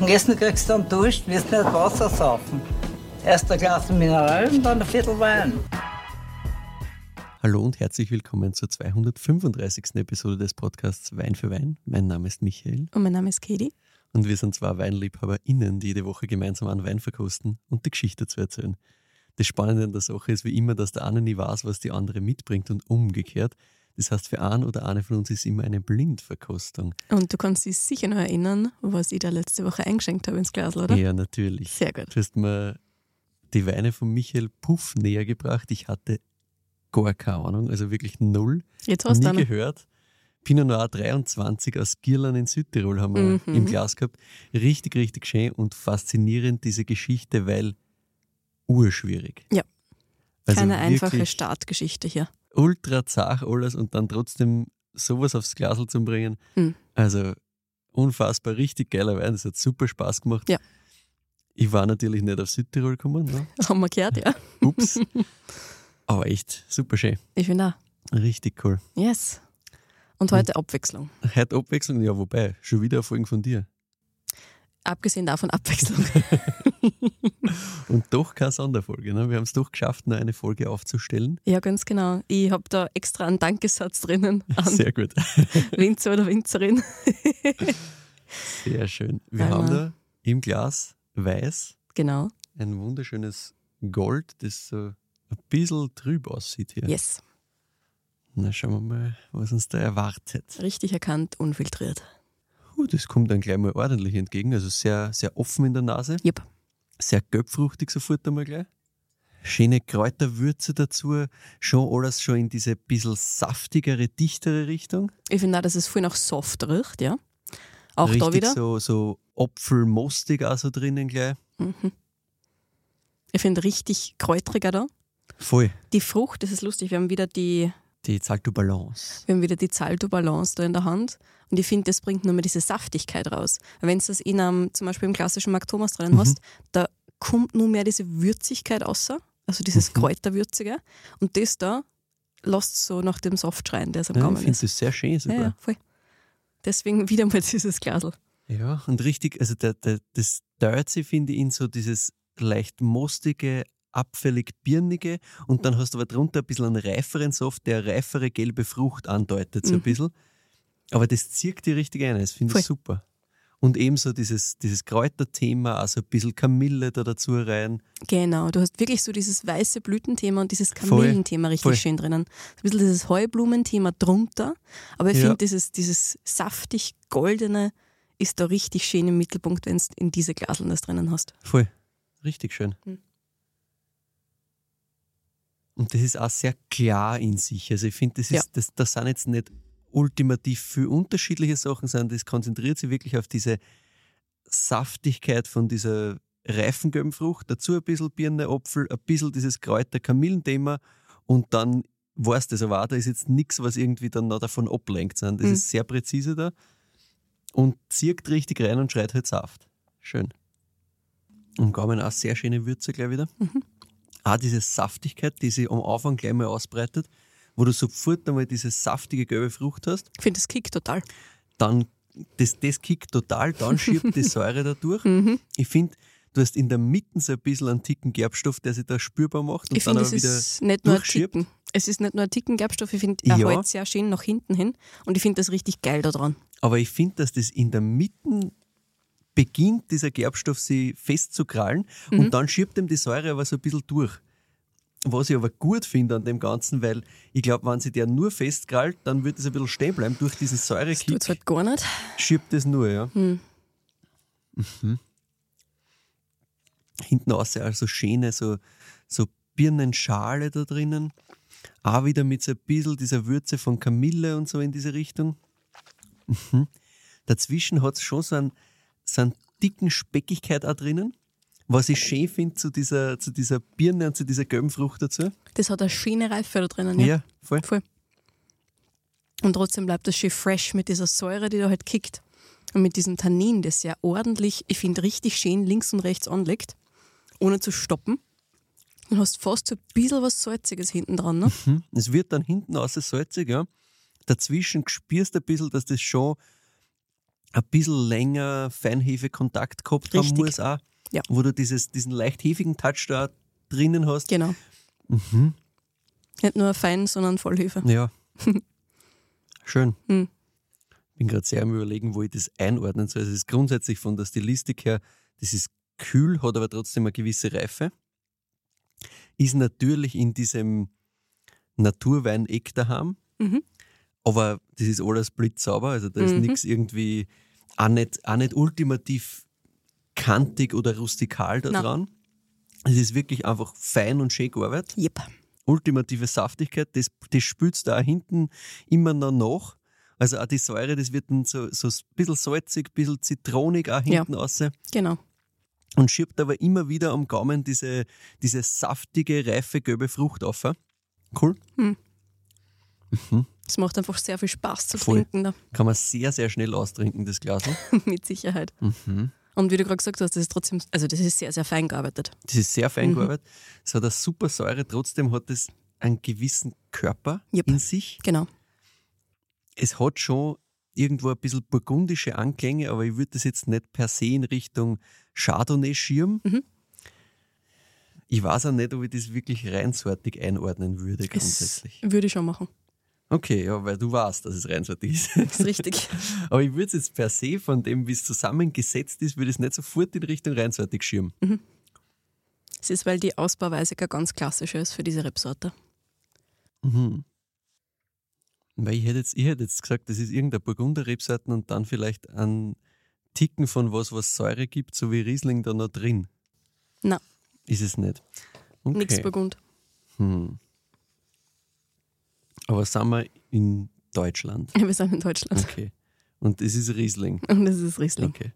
dem Essen kriegst du dann Durst, wirst nicht Wasser saufen. Erst ein Glas Mineral und dann ein Viertel Wein. Hallo und herzlich willkommen zur 235. Episode des Podcasts Wein für Wein. Mein Name ist Michael. Und mein Name ist Katie. Und wir sind zwei WeinliebhaberInnen, die jede Woche gemeinsam einen Wein verkosten und die Geschichte zu erzählen. Das Spannende an der Sache ist wie immer, dass der eine nie weiß, was die andere mitbringt und umgekehrt. Das heißt, für einen oder eine von uns ist immer eine Blindverkostung. Und du kannst dich sicher noch erinnern, was ich da letzte Woche eingeschenkt habe ins Glas, oder? Ja, natürlich. Sehr gut. Du hast mir die Weine von Michael Puff näher gebracht. Ich hatte gar keine Ahnung, also wirklich null. Jetzt hast du nie eine. gehört. Pinot Noir 23 aus Girlan in Südtirol haben wir im Glas gehabt. Richtig, richtig schön und faszinierend diese Geschichte, weil urschwierig. Ja, Also keine einfache wirklich Startgeschichte hier. ultra zart alles und dann trotzdem sowas aufs Glasl zu bringen. Also unfassbar, richtig geiler Wein. Das hat super Spaß gemacht. Ja. Ich war natürlich nicht auf Südtirol gekommen. Ne? Haben wir gehört, ja. Ups. Aber echt super schön. Ich finde auch. Richtig cool. Yes. Und heute Abwechslung. Heute Abwechslung, ja, wobei, schon wieder Erfolgen von dir. Abgesehen davon Abwechslung. Und doch keine Sonderfolge. Ne? Wir haben es doch geschafft, noch eine Folge aufzustellen. Ja, ganz genau. Ich habe da extra einen Dankesatz drinnen an Sehr gut. Winzer oder Winzerin. Sehr schön. Wir Einmal. haben da im Glas weiß Genau. ein wunderschönes Gold, das so ein bisschen trüb aussieht hier. Yes. Na, schauen wir mal, was uns da erwartet. Richtig erkannt, unfiltriert. Das kommt dann gleich mal ordentlich entgegen. Also sehr, sehr offen in der Nase. Yep. Sehr gelbfruchtig sofort einmal gleich. Schöne Kräuterwürze dazu. Schon alles schon in diese bisschen saftigere, dichtere Richtung. Ich finde auch, dass es voll nach soft riecht, ja. Auch Richtig da wieder. so apfelmostig auch so drinnen gleich. Ich finde richtig kräutriger da. Voll. Die Frucht, das ist lustig, wir haben wieder die Zalto Balance. Zalto Balance da in der Hand und ich finde, das bringt nur mal diese Saftigkeit raus. Wenn du das in einem, zum Beispiel im klassischen Mark Thomas drinnen hast, da kommt nur mehr diese Würzigkeit raus, also dieses Kräuterwürzige und das da lässt so nach dem Soft schreien, der es am Ja, ich Gaumen finde ist. das sehr schön sogar. Ja, voll. Deswegen wieder mal dieses Glasl. Ja, und richtig, also das Dörzi finde ich in so dieses leicht mostige, abfällig-birnige und dann hast du aber drunter ein bisschen einen reiferen Soft, der eine reifere gelbe Frucht andeutet, so ein bisschen. Aber das zieht die richtig ein, das finde ich super. Und ebenso dieses Kräuterthema, also ein bisschen Kamille da dazu rein. Genau, du hast wirklich so dieses weiße Blütenthema und dieses Kamillenthema richtig voll. schön drinnen. Ein bisschen dieses Heublumenthema drunter, aber ich finde dieses saftig-goldene ist da richtig schön im Mittelpunkt, wenn du in diese Glaseln das drinnen hast. Voll, richtig schön. Und das ist auch sehr klar in sich. Also ich finde, das sind jetzt nicht ultimativ viel unterschiedliche Sachen, sondern das konzentriert sich wirklich auf diese Saftigkeit von dieser reifen gelben Frucht, dazu ein bisschen Birne, Apfel, ein bisschen dieses Kräuter-Kamillen-Thema und dann weißt du, aber auch, da ist jetzt nichts, was irgendwie dann noch davon ablenkt, sondern das ist sehr präzise da und zieht richtig rein und schreit halt Saft. Schön. Und Gaumen auch sehr schöne Würze gleich wieder. Auch diese Saftigkeit, die sich am Anfang gleich mal ausbreitet, wo du sofort einmal diese saftige gelbe Frucht hast. Ich finde, das kickt total. Dann, das kickt total, dann schiebt die Säure da durch. Ich finde, du hast in der Mitte so ein bisschen einen Ticken Gerbstoff, der sich da spürbar macht und Ich dann finde, aber es wieder ist nicht nur ein durchschiebt. Ticken. Es ist nicht nur ein Ticken Gerbstoff, ich finde, er hält sehr schön nach hinten hin und ich finde das richtig geil da dran. Aber ich finde, dass das in der Mitte beginnt, dieser Gerbstoff sich festzukrallen und dann schiebt ihm die Säure aber so ein bisschen durch. Was ich aber gut finde an dem Ganzen, weil ich glaube, wenn sich der nur festkrallt, dann wird es ein bisschen stehen bleiben. Durch diesen Das Säurekick tut es halt gar nicht. schiebt es nur, ja. Hinten raus also schöne so Birnenschale da drinnen. Auch wieder mit so ein bisschen dieser Würze von Kamille und so in diese Richtung. Dazwischen hat es schon so einen dicken Speckigkeit auch drinnen. Was ich schön finde zu dieser Birne und zu dieser gelben Frucht dazu. Das hat eine schöne Reife da drinnen. Ja, voll. Und trotzdem bleibt das schön fresh mit dieser Säure, die da halt kickt. Und mit diesem Tannin, das ja ordentlich, ich finde, richtig schön links und rechts anlegt, ohne zu stoppen. Und hast fast so ein bisschen was Salziges hinten dran. Ne? Es wird dann hinten raus salzig, ja. Dazwischen spürst du ein bisschen, dass das schon ein bisschen länger Feinhefe-Kontakt gehabt haben Richtig. muss auch. Ja. Wo du diesen leicht hefigen Touch da drinnen hast. Genau. Nicht nur fein, sondern Vollhefe. Ja. Schön. Hm. Bin gerade sehr am Überlegen, wo ich das einordnen soll. Also es ist grundsätzlich von der Stilistik her, das ist kühl, hat aber trotzdem eine gewisse Reife. Ist natürlich in diesem Naturwein-Eck daheim, aber das ist alles blitzsauber, also da ist nichts irgendwie auch nicht ultimativ kantig oder rustikal da dran. Es ist wirklich einfach fein und schön gearbeitet. Yep. Ultimative Saftigkeit, das spülst da auch hinten immer noch nach. Also auch die Säure, das wird dann so ein bisschen salzig, ein bisschen zitronig auch hinten raus. Genau. Und schiebt aber immer wieder am Gaumen diese saftige, reife, gelbe Frucht auf. Cool. Es macht einfach sehr viel Spaß zu Voll. trinken. Da. Kann man sehr, sehr schnell austrinken, das Glas. Mit Sicherheit. Und wie du gerade gesagt hast, das ist trotzdem, also das ist sehr, sehr fein gearbeitet. Das ist sehr fein gearbeitet. Es hat eine super Säure, trotzdem hat es einen gewissen Körper in sich. Genau. Es hat schon irgendwo ein bisschen burgundische Anklänge, aber ich würde das jetzt nicht per se in Richtung Chardonnay schirmen. Ich weiß auch nicht, ob ich das wirklich reinsortig einordnen würde grundsätzlich. Würde ich schon machen. Okay, ja, weil du weißt, dass es reinsortig ist. Das ist richtig. Aber ich würde es jetzt per se von dem, wie es zusammengesetzt ist, würde ich es nicht sofort in Richtung reinsortig schirmen. Es ist, weil die Ausbauweise gar ganz klassisch ist für diese Rebsorte. Weil ich hätte jetzt gesagt, das ist irgendeine Burgunder-Rebsorten und dann vielleicht einen Ticken von was Säure gibt, so wie Riesling da noch drin. Nein, Ist es nicht. Okay. nichts Burgund. Aber sind wir in Deutschland? Ja, wir sind in Deutschland. Okay. Und es ist Riesling. Und das ist Riesling. Okay.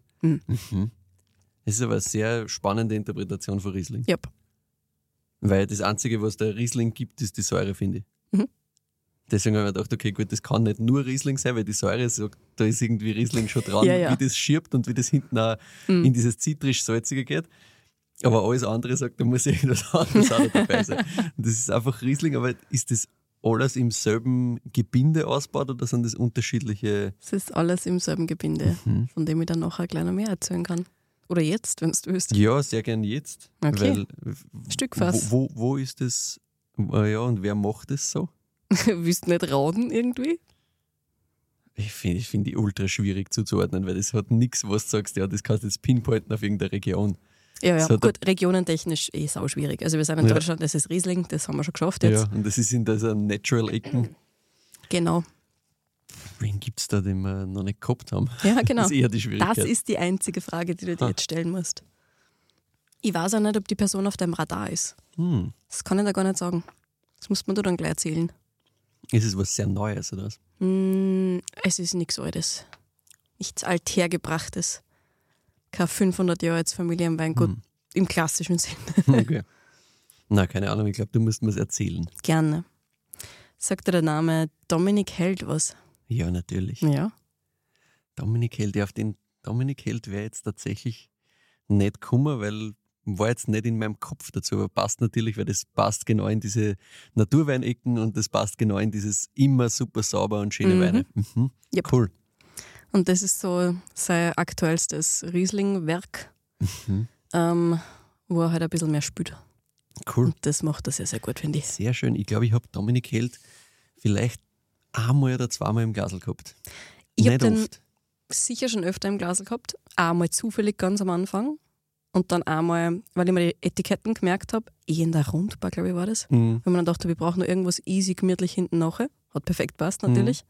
Es ist aber eine sehr spannende Interpretation von Riesling. Ja. Weil das Einzige, was der Riesling gibt, ist die Säure, finde ich. Deswegen habe ich mir gedacht, okay, gut, das kann nicht nur Riesling sein, weil die Säure sagt, da ist irgendwie Riesling schon dran, Ja. wie das schirbt und wie das hinten auch in dieses zitrisch-salzige geht. Aber alles andere sagt, da muss irgendwas anderes auch noch dabei sein. Und das ist einfach Riesling, aber ist das alles im selben Gebinde ausgebaut oder sind das unterschiedliche? Es ist alles im selben Gebinde, von dem ich dann nachher gleich noch mehr erzählen kann. Oder jetzt, wenn du willst. Ja, sehr gern jetzt. Okay. Weil, Stückfass. Wo ist das? Ja, und wer macht das so? Willst du nicht rauden irgendwie? Ich finde die ultra schwierig zuzuordnen, weil das hat nichts, was du sagst, ja, das kannst du jetzt pinpointen auf irgendeine Region. Ja, So, gut, regionentechnisch sau schwierig. Also wir sind in Deutschland, das ist Riesling, das haben wir schon geschafft jetzt. Ja, und das ist in dieser Natural-Ecken. Genau. Wen gibt es da, den wir noch nicht gehabt haben? Ja, genau. Das ist eher die Schwierigkeit. Das ist die einzige Frage, die du dir jetzt stellen musst. Ich weiß auch nicht, ob die Person auf deinem Radar ist. Das kann ich da gar nicht sagen. Das muss man dir dann gleich erzählen. Ist es was sehr Neues oder was? Es ist nichts Altes. Nichts Althergebrachtes. Kein 500 Jahre als Familienweingut im klassischen Sinn. Okay. Na, keine Ahnung, ich glaube, du musst mir es erzählen. Gerne. Sagt dir der Name Dominik Held was? Ja, natürlich. Ja. Dominik Held, ja, auf den Dominik Held wäre jetzt tatsächlich nicht gekommen, weil war jetzt nicht in meinem Kopf dazu, aber passt natürlich, weil das passt genau in diese Naturweinecken und das passt genau in dieses immer super sauber und schöne Weine. Yep. Cool. Und das ist so sein aktuellstes Riesling-Werk, wo er halt ein bisschen mehr spült. Cool. Und das macht er sehr, sehr gut, finde ich. Sehr schön. Ich glaube, ich habe Dominik Held vielleicht einmal oder zweimal im Glasl gehabt. Ich habe Nicht den oft. sicher schon öfter im Glas gehabt. Einmal zufällig ganz am Anfang. Und dann einmal, weil ich mir die Etiketten gemerkt habe, in der Rundbar, glaube ich, war das. Wenn man dann dachte, wir brauchen nur irgendwas easy, gemütlich hinten nachher. Hat perfekt passt natürlich.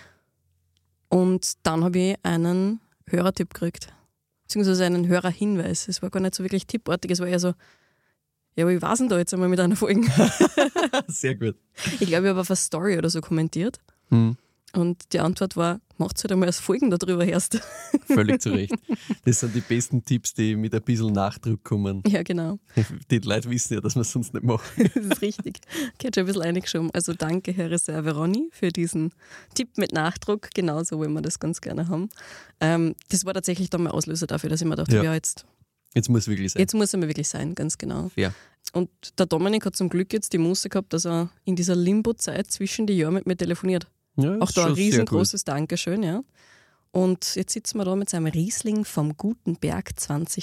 Und dann habe ich einen Hörertipp gekriegt. Beziehungsweise einen Hörerhinweis. Es war gar nicht so wirklich tippartig. Es war eher so, ja, aber ich weiß denn da jetzt einmal mit einer Folge. Sehr gut. Ich glaube, ich habe auf eine Story oder so kommentiert. Und die Antwort war, macht's halt einmal als Folgen darüber erst. Völlig zu Recht. Das sind die besten Tipps, die mit ein bisschen Nachdruck kommen. Ja, genau. Die Leute wissen ja, dass wir es sonst nicht machen. Das ist richtig. Ich hätte schon ein bisschen eingeschoben. Also danke, Herr Reserve Ronny, für diesen Tipp mit Nachdruck. Genauso wollen wir das ganz gerne haben. Das war tatsächlich dann mein Auslöser dafür, dass ich mir dachte, jetzt muss es wirklich sein. Jetzt muss er mir wirklich sein, ganz genau. Ja. Und der Dominik hat zum Glück jetzt die Muße gehabt, dass er in dieser Limbo-Zeit zwischen die Jahren mit mir telefoniert. Ja, Auch ist da ein schon sehr riesengroßes Dankeschön, ja. Und jetzt sitzen wir da mit seinem Riesling vom Guten Berg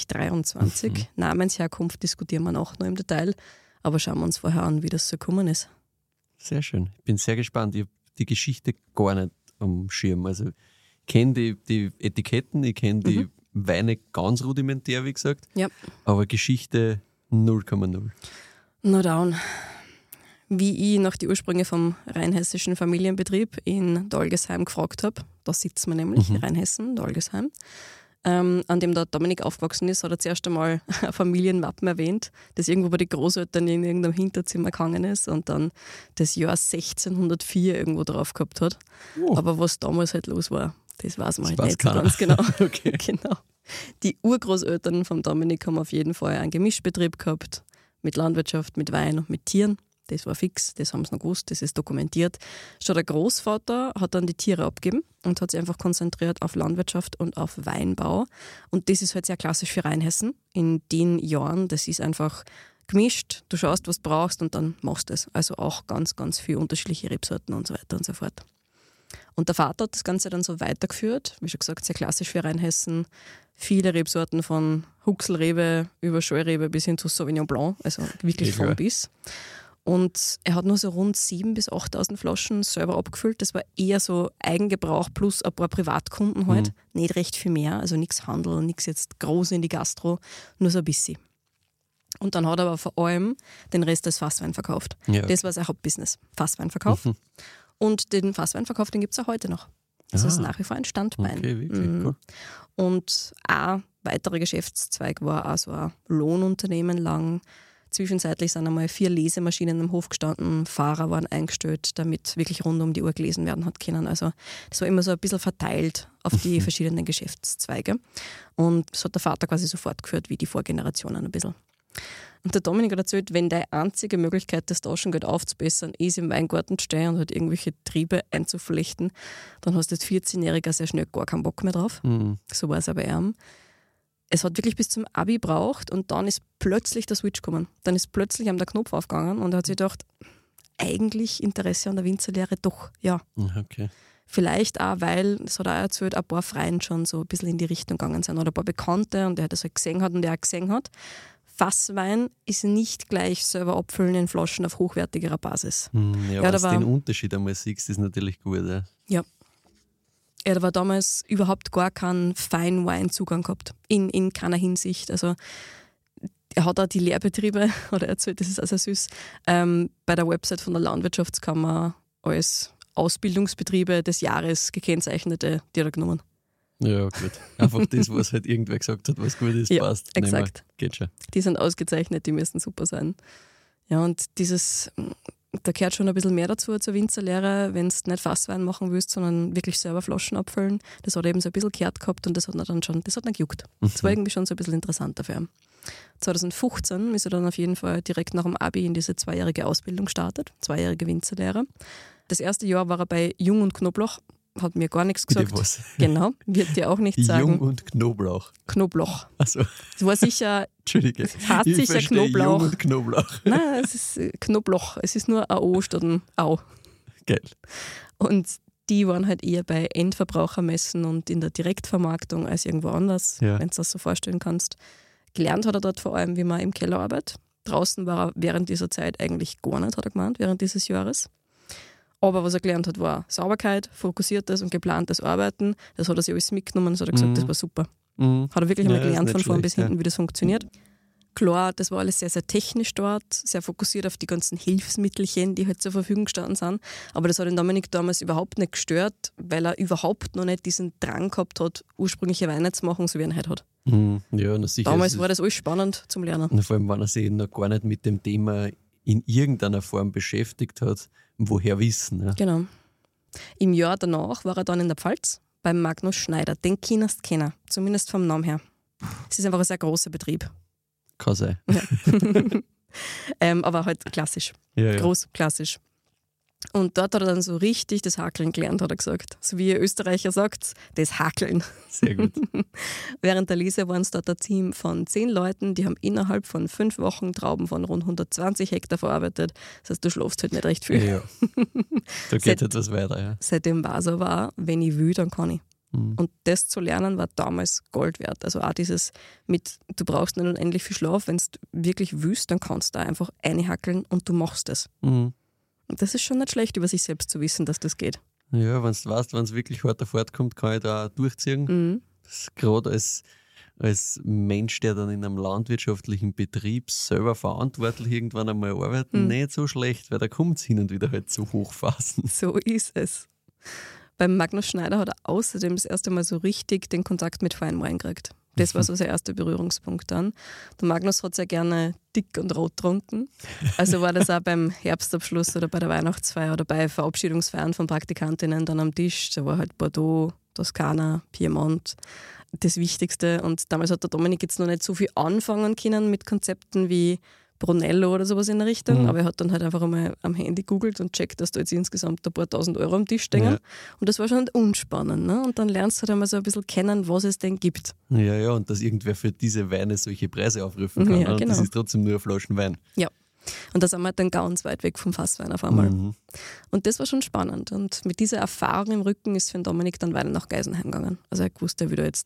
2023. Namensherkunft diskutieren wir auch noch im Detail, aber schauen wir uns vorher an, wie das so gekommen ist. Sehr schön. Ich bin sehr gespannt. Ich habe die Geschichte gar nicht am Schirm. Also ich kenne die Etiketten, ich kenne die Weine ganz rudimentär, wie gesagt, Ja. aber Geschichte 0,0. No down. Wie ich nach die Ursprünge vom rheinhessischen Familienbetrieb in Dolgesheim gefragt habe, da sitzen wir nämlich, Rheinhessen, Dolgesheim, an dem der Dominik aufgewachsen ist, hat er zuerst einmal ein Familienwappen erwähnt, das irgendwo bei den Großeltern in irgendeinem Hinterzimmer gehangen ist und dann das Jahr 1604 irgendwo drauf gehabt hat. Oh. Aber was damals halt los war, das weiß man Das halt weiß nicht so keiner. ganz genau. Okay. Genau. Die Urgroßeltern von Dominik haben auf jeden Fall einen Gemischbetrieb gehabt, mit Landwirtschaft, mit Wein und mit Tieren. Das war fix, das haben sie noch gewusst, das ist dokumentiert. Schon der Großvater hat dann die Tiere abgegeben und hat sich einfach konzentriert auf Landwirtschaft und auf Weinbau. Und das ist halt sehr klassisch für Rheinhessen. In den Jahren, das ist einfach gemischt, du schaust, was du brauchst und dann machst du es. Also auch ganz, ganz viele unterschiedliche Rebsorten und so weiter und so fort. Und der Vater hat das Ganze dann so weitergeführt, wie schon gesagt, sehr klassisch für Rheinhessen. Viele Rebsorten von Huxelrebe über Scheurebe bis hin zu Sauvignon Blanc, also wirklich von bis. Und er hat nur so rund 7.000 bis 8.000 Flaschen selber abgefüllt. Das war eher so Eigengebrauch plus ein paar Privatkunden halt. Nicht recht viel mehr, also nichts Handel, nichts jetzt groß in die Gastro, nur so ein bisschen. Und dann hat er aber vor allem den Rest des Fasswein verkauft. Ja. Das war sein Hauptbusiness, Fassweinverkauf. Und den Fassweinverkauf, den gibt es auch heute noch. Das ist nach wie vor ein Standbein. Okay, wirklich, cool. Und ein weiterer Geschäftszweig war auch so ein Lohnunternehmen lang. Zwischenzeitlich sind einmal 4 Lesemaschinen im Hof gestanden, Fahrer waren eingestellt, damit wirklich rund um die Uhr gelesen werden hat können. Also das war immer so ein bisschen verteilt auf die verschiedenen Geschäftszweige. Und das hat der Vater quasi so fortgeführt wie die Vorgenerationen ein bisschen. Und der Dominik hat erzählt, wenn deine einzige Möglichkeit, das Taschengeld aufzubessern, ist, im Weingarten zu stehen und halt irgendwelche Triebe einzuflechten, dann hast du als 14-Jähriger sehr schnell gar keinen Bock mehr drauf. So war es aber ihm. Es hat wirklich bis zum Abi gebraucht und dann ist plötzlich der Switch gekommen. Dann ist plötzlich der Knopf aufgegangen und er hat sich gedacht, eigentlich Interesse an der Winzerlehre doch, ja. Okay. Vielleicht auch, weil, das hat er auch erzählt, ein paar Freunde schon so ein bisschen in die Richtung gegangen sind oder ein paar Bekannte und der das halt gesehen hat und der auch gesehen hat. Fasswein ist nicht gleich selber abfüllen in Flaschen auf hochwertigerer Basis. Ja, wenn du den Unterschied einmal siehst, ist natürlich gut. Ja. Ja. Er hat aber damals überhaupt gar keinen Fine Wine Zugang gehabt. In keiner Hinsicht. Also er hat auch die Lehrbetriebe, oder erzählt, das ist also süß, bei der Website von der Landwirtschaftskammer als Ausbildungsbetriebe des Jahres gekennzeichnete, die hat er genommen. Ja, gut. Einfach das, was halt irgendwer gesagt hat, was gut ist, Ja, passt. exakt. Geht schon. Die sind ausgezeichnet, die müssen super sein. Ja, und da gehört schon ein bisschen mehr dazu zur Winzerlehre, wenn du nicht Fasswein machen willst, sondern wirklich selber Flaschen abfüllen. Das hat er eben so ein bisschen gehört gehabt und das hat ihn gejuckt. Das war irgendwie schon so ein bisschen interessanter für ihn. 2015 ist er dann auf jeden Fall direkt nach dem Abi in diese 2-jährige Ausbildung gestartet, 2-jährige Winzerlehre. Das erste Jahr war er bei Jung und Knoblauch, hat mir gar nichts gesagt. Bitte was? Genau, wird dir auch nichts sagen. Jung und Knoblauch. Knoblauch. Also, Das war sicher, Entschuldige. heißt Ich sicher verstehe Knoblauch. Jung und Knoblauch. Nein, es ist Knoblauch. Es ist nur ein O statt ein Au. Geil. Und die waren halt eher bei Endverbrauchermessen und in der Direktvermarktung als irgendwo anders, Ja. wenn du das so vorstellen kannst. Gelernt hat er dort vor allem, wie man im Keller arbeitet. Draußen war er während dieser Zeit eigentlich gar nicht, hat er gemeint, während dieses Jahres. Aber was er gelernt hat, war Sauberkeit, fokussiertes und geplantes Arbeiten. Das hat er sich alles mitgenommen, das hat er gesagt, das war super. Hat er wirklich einmal gelernt von vorn bis hinten, wie das funktioniert. Klar, das war alles sehr, sehr technisch dort, sehr fokussiert auf die ganzen Hilfsmittelchen, die halt zur Verfügung gestanden sind. Aber das hat den Dominik damals überhaupt nicht gestört, weil er überhaupt noch nicht diesen Drang gehabt hat, ursprüngliche Weine zu machen, so wie er ihn heute hat. Ja, na sicher. Damals war das alles spannend zum Lernen. Und vor allem, wenn er sich noch gar nicht mit dem Thema in irgendeiner Form beschäftigt hat, woher wissen. Ja. Genau. Im Jahr danach war er dann in der Pfalz beim Magnus Schneider. Den kennst du kennen, zumindest vom Namen her. Es ist einfach ein sehr großer Betrieb. Kann sein. Aber halt klassisch. Ja. Groß, klassisch. Und dort hat er dann so richtig das Hakeln gelernt, hat er gesagt. So wie ihr Österreicher sagt, das Hakeln. Sehr gut. Während der Lese waren es dort ein Team von 10 Leuten, die haben innerhalb von 5 Wochen Trauben von rund 120 Hektar verarbeitet. Das heißt, du schlafst halt nicht recht viel. Ja. Da geht etwas weiter. Ja. Seitdem war es aber auch, wenn ich will, dann kann ich. Und das zu lernen war damals Gold wert. Also auch dieses mit, du brauchst nicht unendlich viel Schlaf, wenn du wirklich willst, dann kannst du da einfach einhackeln und du machst es. Und das ist schon nicht schlecht, über sich selbst zu wissen, dass das geht. Ja, wenn du weißt, wenn es wirklich hart auf hart kommt, kann ich da auch durchziehen. Das gerade als Mensch, der dann in einem landwirtschaftlichen Betrieb selber verantwortlich irgendwann einmal arbeitet, nicht so schlecht, weil da kommt es hin und wieder halt zu Hochphasen. So ist es. Beim Magnus Schneider hat er außerdem das erste Mal so richtig den Kontakt mit Fine Wine gekriegt. Das war so sein erster Berührungspunkt dann. Der Magnus hat sehr gerne dick und rot getrunken. Also war das auch beim Herbstabschluss oder bei der Weihnachtsfeier oder bei Verabschiedungsfeiern von Praktikantinnen dann am Tisch. Da war halt Bordeaux, Toskana, Piemont das Wichtigste. Und damals hat der Dominik jetzt noch nicht so viel anfangen können mit Konzepten wie Brunello oder sowas in der Richtung, aber er hat dann halt einfach einmal am Handy googelt und checkt, dass da jetzt insgesamt ein paar tausend Euro am Tisch stehen. Ja. Und das war schon unspannend. Ne? Und dann lernst du halt einmal so ein bisschen kennen, was es denn gibt. Ja, und dass irgendwer für diese Weine solche Preise aufrufen kann. Ja, und genau. Das ist trotzdem nur eine Flasche Wein. Ja. Und da sind wir halt dann ganz weit weg vom Fasswein auf einmal. Und das war schon spannend. Und mit dieser Erfahrung im Rücken ist für den Dominik dann weiter nach Geisenheim gegangen. Also er wusste, er will da jetzt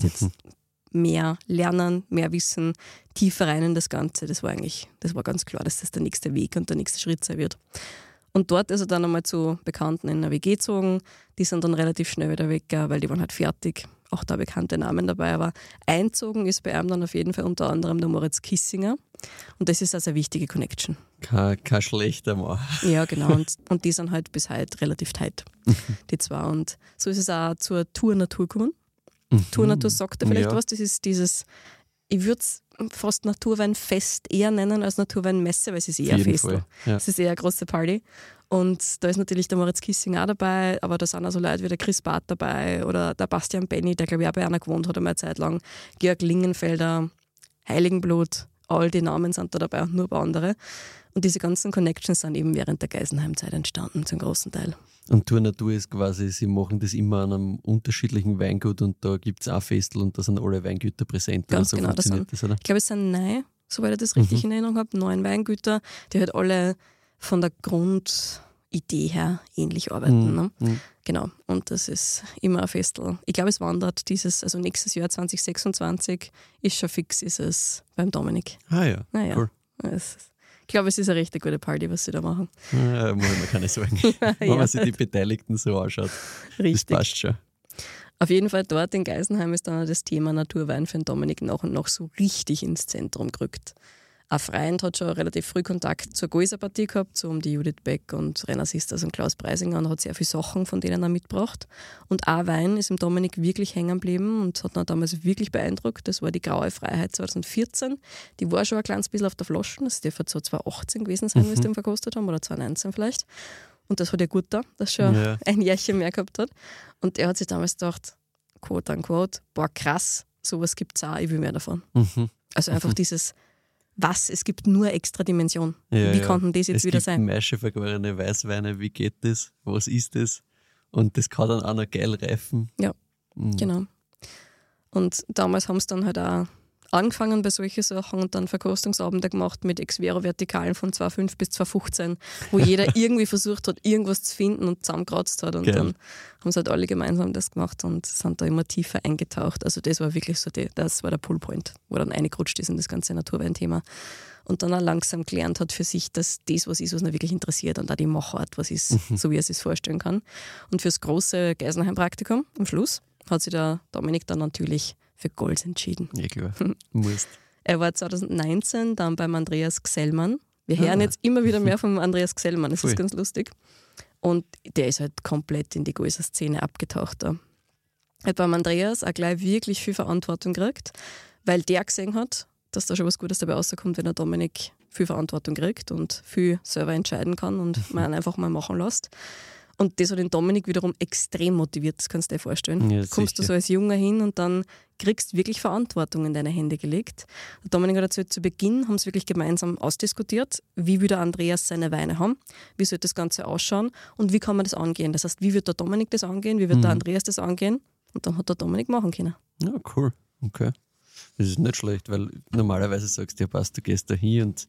mehr lernen, mehr wissen, tiefer rein in das Ganze. Das war ganz klar, dass das der nächste Weg und der nächste Schritt sein wird. Und dort ist er dann einmal zu Bekannten in der WG gezogen. Die sind dann relativ schnell wieder weg, weil die waren halt fertig. Auch da bekannte Namen dabei. Aber einzogen ist bei ihm dann auf jeden Fall unter anderem der Moritz Kissinger. Und das ist also eine wichtige Connection. Kein schlechter Mann. Ja, genau. Und die sind halt bis heute relativ tight, die zwei. Und so ist es auch zur Tour Natur gekommen. Tour Natur sagt dir vielleicht was. Das ist dieses, ich würde es fast Naturweinfest eher nennen als Naturweinmesse, weil es ist eher ein Fest. Ja. Es ist eher eine große Party. Und da ist natürlich der Moritz Kissing auch dabei, aber da sind auch so Leute wie der Chris Barth dabei oder der Bastian Benny, der glaube ich auch bei einer gewohnt hat, einmal eine Zeit lang. Georg Lingenfelder, Heiligenblut, all die Namen sind da dabei und nur ein paar andere. Und diese ganzen Connections sind eben während der Geisenheim-Zeit entstanden, zum großen Teil. Und Tour Natur ist quasi, sie machen das immer an einem unterschiedlichen Weingut und da gibt es auch Festel und da sind alle Weingüter präsent. Ganz so genau, das oder? Ich glaube, es sind 9, soweit ich das richtig in Erinnerung habe, 9 Weingüter, die halt alle von der Grundidee her ähnlich arbeiten. Ne? Genau, und das ist immer ein Festel. Ich glaube, es wandert also nächstes Jahr 2026 ist schon fix, ist es beim Dominik. Ah ja, cool. Ich glaube, es ist eine richtig gute Party, was sie da machen. Ja, muss man keine Sorgen. Wenn man sich die Beteiligten so anschaut. Richtig. Das passt schon. Auf jeden Fall dort in Geisenheim ist dann das Thema Naturwein für den Dominik nach und nach so richtig ins Zentrum gerückt. Ein Freund hat schon relativ früh Kontakt zur Gäuser-Partie gehabt, so um die Judith Beck und Renner Sisters und Klaus Preisinger und hat sehr viele Sachen von denen er mitgebracht. Und ein Wein ist im Dominik wirklich hängen geblieben und hat ihn damals wirklich beeindruckt. Das war die Graue Freiheit 2014. Die war schon ein kleines bisschen auf der Flasche. Das dürfte so 2018 gewesen sein, wie wir es dem verkostet haben, oder 2019 vielleicht. Und das hat er gut da, dass schon ein Jährchen mehr gehabt hat. Und er hat sich damals gedacht, quote unquote, boah krass, sowas gibt es auch, ich will mehr davon. Also einfach dieses es gibt nur extra Dimension. Wie konnten das jetzt wieder sein? Es gibt maischevergorene Weißweine, wie geht das? Was ist das? Und das kann dann auch noch geil reifen. Ja, genau. Und damals haben sie dann halt auch angefangen bei solchen Sachen und dann Verkostungsabende gemacht mit Ex-Vero-Vertikalen von 2005 bis 2015, wo jeder irgendwie versucht hat, irgendwas zu finden und zusammengekratzt hat. Und dann haben sie halt alle gemeinsam das gemacht und sind da immer tiefer eingetaucht. Also das war wirklich so, das war der Pullpoint, wo dann reingerutscht ist in das ganze Naturweinthema. Und dann auch langsam gelernt hat für sich, dass das was ist, was ihn wirklich interessiert und auch die Machart was ist, so wie er es sich vorstellen kann. Und fürs große Geisenheim-Praktikum am Schluss hat sich der Dominik dann natürlich für Golds entschieden. Ja, klar. Musst. Er war 2019 dann beim Andreas Gsellmann. Wir hören jetzt immer wieder mehr vom Andreas Gsellmann, das ist ganz lustig. Und der ist halt komplett in die Gäuser-Szene abgetaucht da. Er hat beim Andreas auch gleich wirklich viel Verantwortung gekriegt, weil der gesehen hat, dass da schon was Gutes dabei rauskommt, wenn der Dominik viel Verantwortung kriegt und viel selber entscheiden kann und man einfach mal machen lässt. Und das hat den Dominik wiederum extrem motiviert, das kannst du dir vorstellen. Ja, kommst du so als Junger hin und dann kriegst du wirklich Verantwortung in deine Hände gelegt. Der Dominik hat erzählt, zu Beginn haben sie wirklich gemeinsam ausdiskutiert, wie will der Andreas seine Weine haben, wie soll das Ganze ausschauen und wie kann man das angehen. Das heißt, wie wird der Dominik das angehen, wie wird der Andreas das angehen und dann hat der Dominik machen können. Ja, cool. Okay. Das ist nicht schlecht, weil normalerweise sagst du, ja passt, du gehst da hin und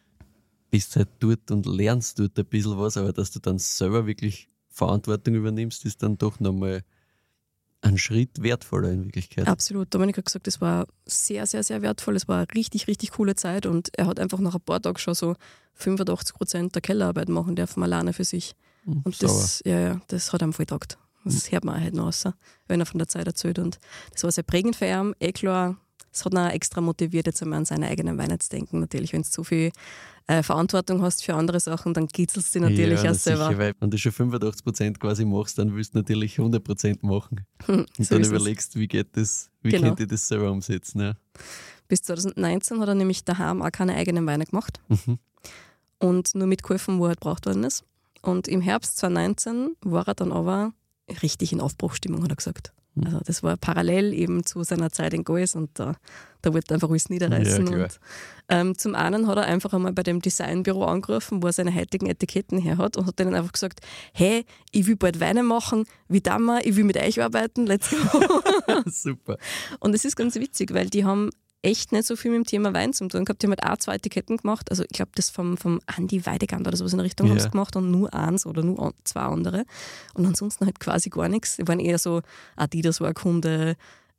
bist halt dort und lernst dort ein bisschen was, aber dass du dann selber wirklich Verantwortung übernimmst, ist dann doch nochmal ein Schritt wertvoller in Wirklichkeit. Absolut. Dominik hat gesagt, es war sehr, sehr, sehr wertvoll. Es war eine richtig, richtig coole Zeit und er hat einfach nach ein paar Tagen schon so 85% der Kellerarbeit machen dürfen, alleine für sich. Und das hat ihm voll getaugt. Das hört man auch heute noch raus, wenn er von der Zeit erzählt. Und das war sehr prägend für ihn. Klar, es hat ihn auch extra motiviert, jetzt einmal an seine eigenen Weine zu denken. Natürlich, wenn du zu viel Verantwortung hast für andere Sachen, dann kitzelst du dich natürlich auch selber. Sicher, weil wenn du schon 85% quasi machst, dann willst du natürlich 100% machen. Und so dann überlegst, wie könnte ich das selber umsetzen. Ja. Bis 2019 hat er nämlich daheim auch keine eigenen Weine gemacht und nur mitgeholfen, wo er halt braucht worden ist. Und im Herbst 2019 war er dann aber richtig in Aufbruchstimmung, hat er gesagt. Also das war parallel eben zu seiner Zeit in Goes und da wollte er einfach alles niederreißen. Ja, und, zum einen hat er einfach einmal bei dem Designbüro angerufen, wo er seine heutigen Etiketten her hat und hat denen einfach gesagt, hey, ich will bald Weine machen, wie damals, ich will mit euch arbeiten, let's go. Super. Und es ist ganz witzig, weil die haben echt nicht so viel mit dem Thema Wein zu tun gehabt. Die haben halt auch 2 Etiketten gemacht. Also ich glaube, das vom Andi Weidegand oder sowas in der Richtung haben sie gemacht und nur eins oder nur 2 andere. Und ansonsten halt quasi gar nichts. Die waren eher so, Adidas war Kunde,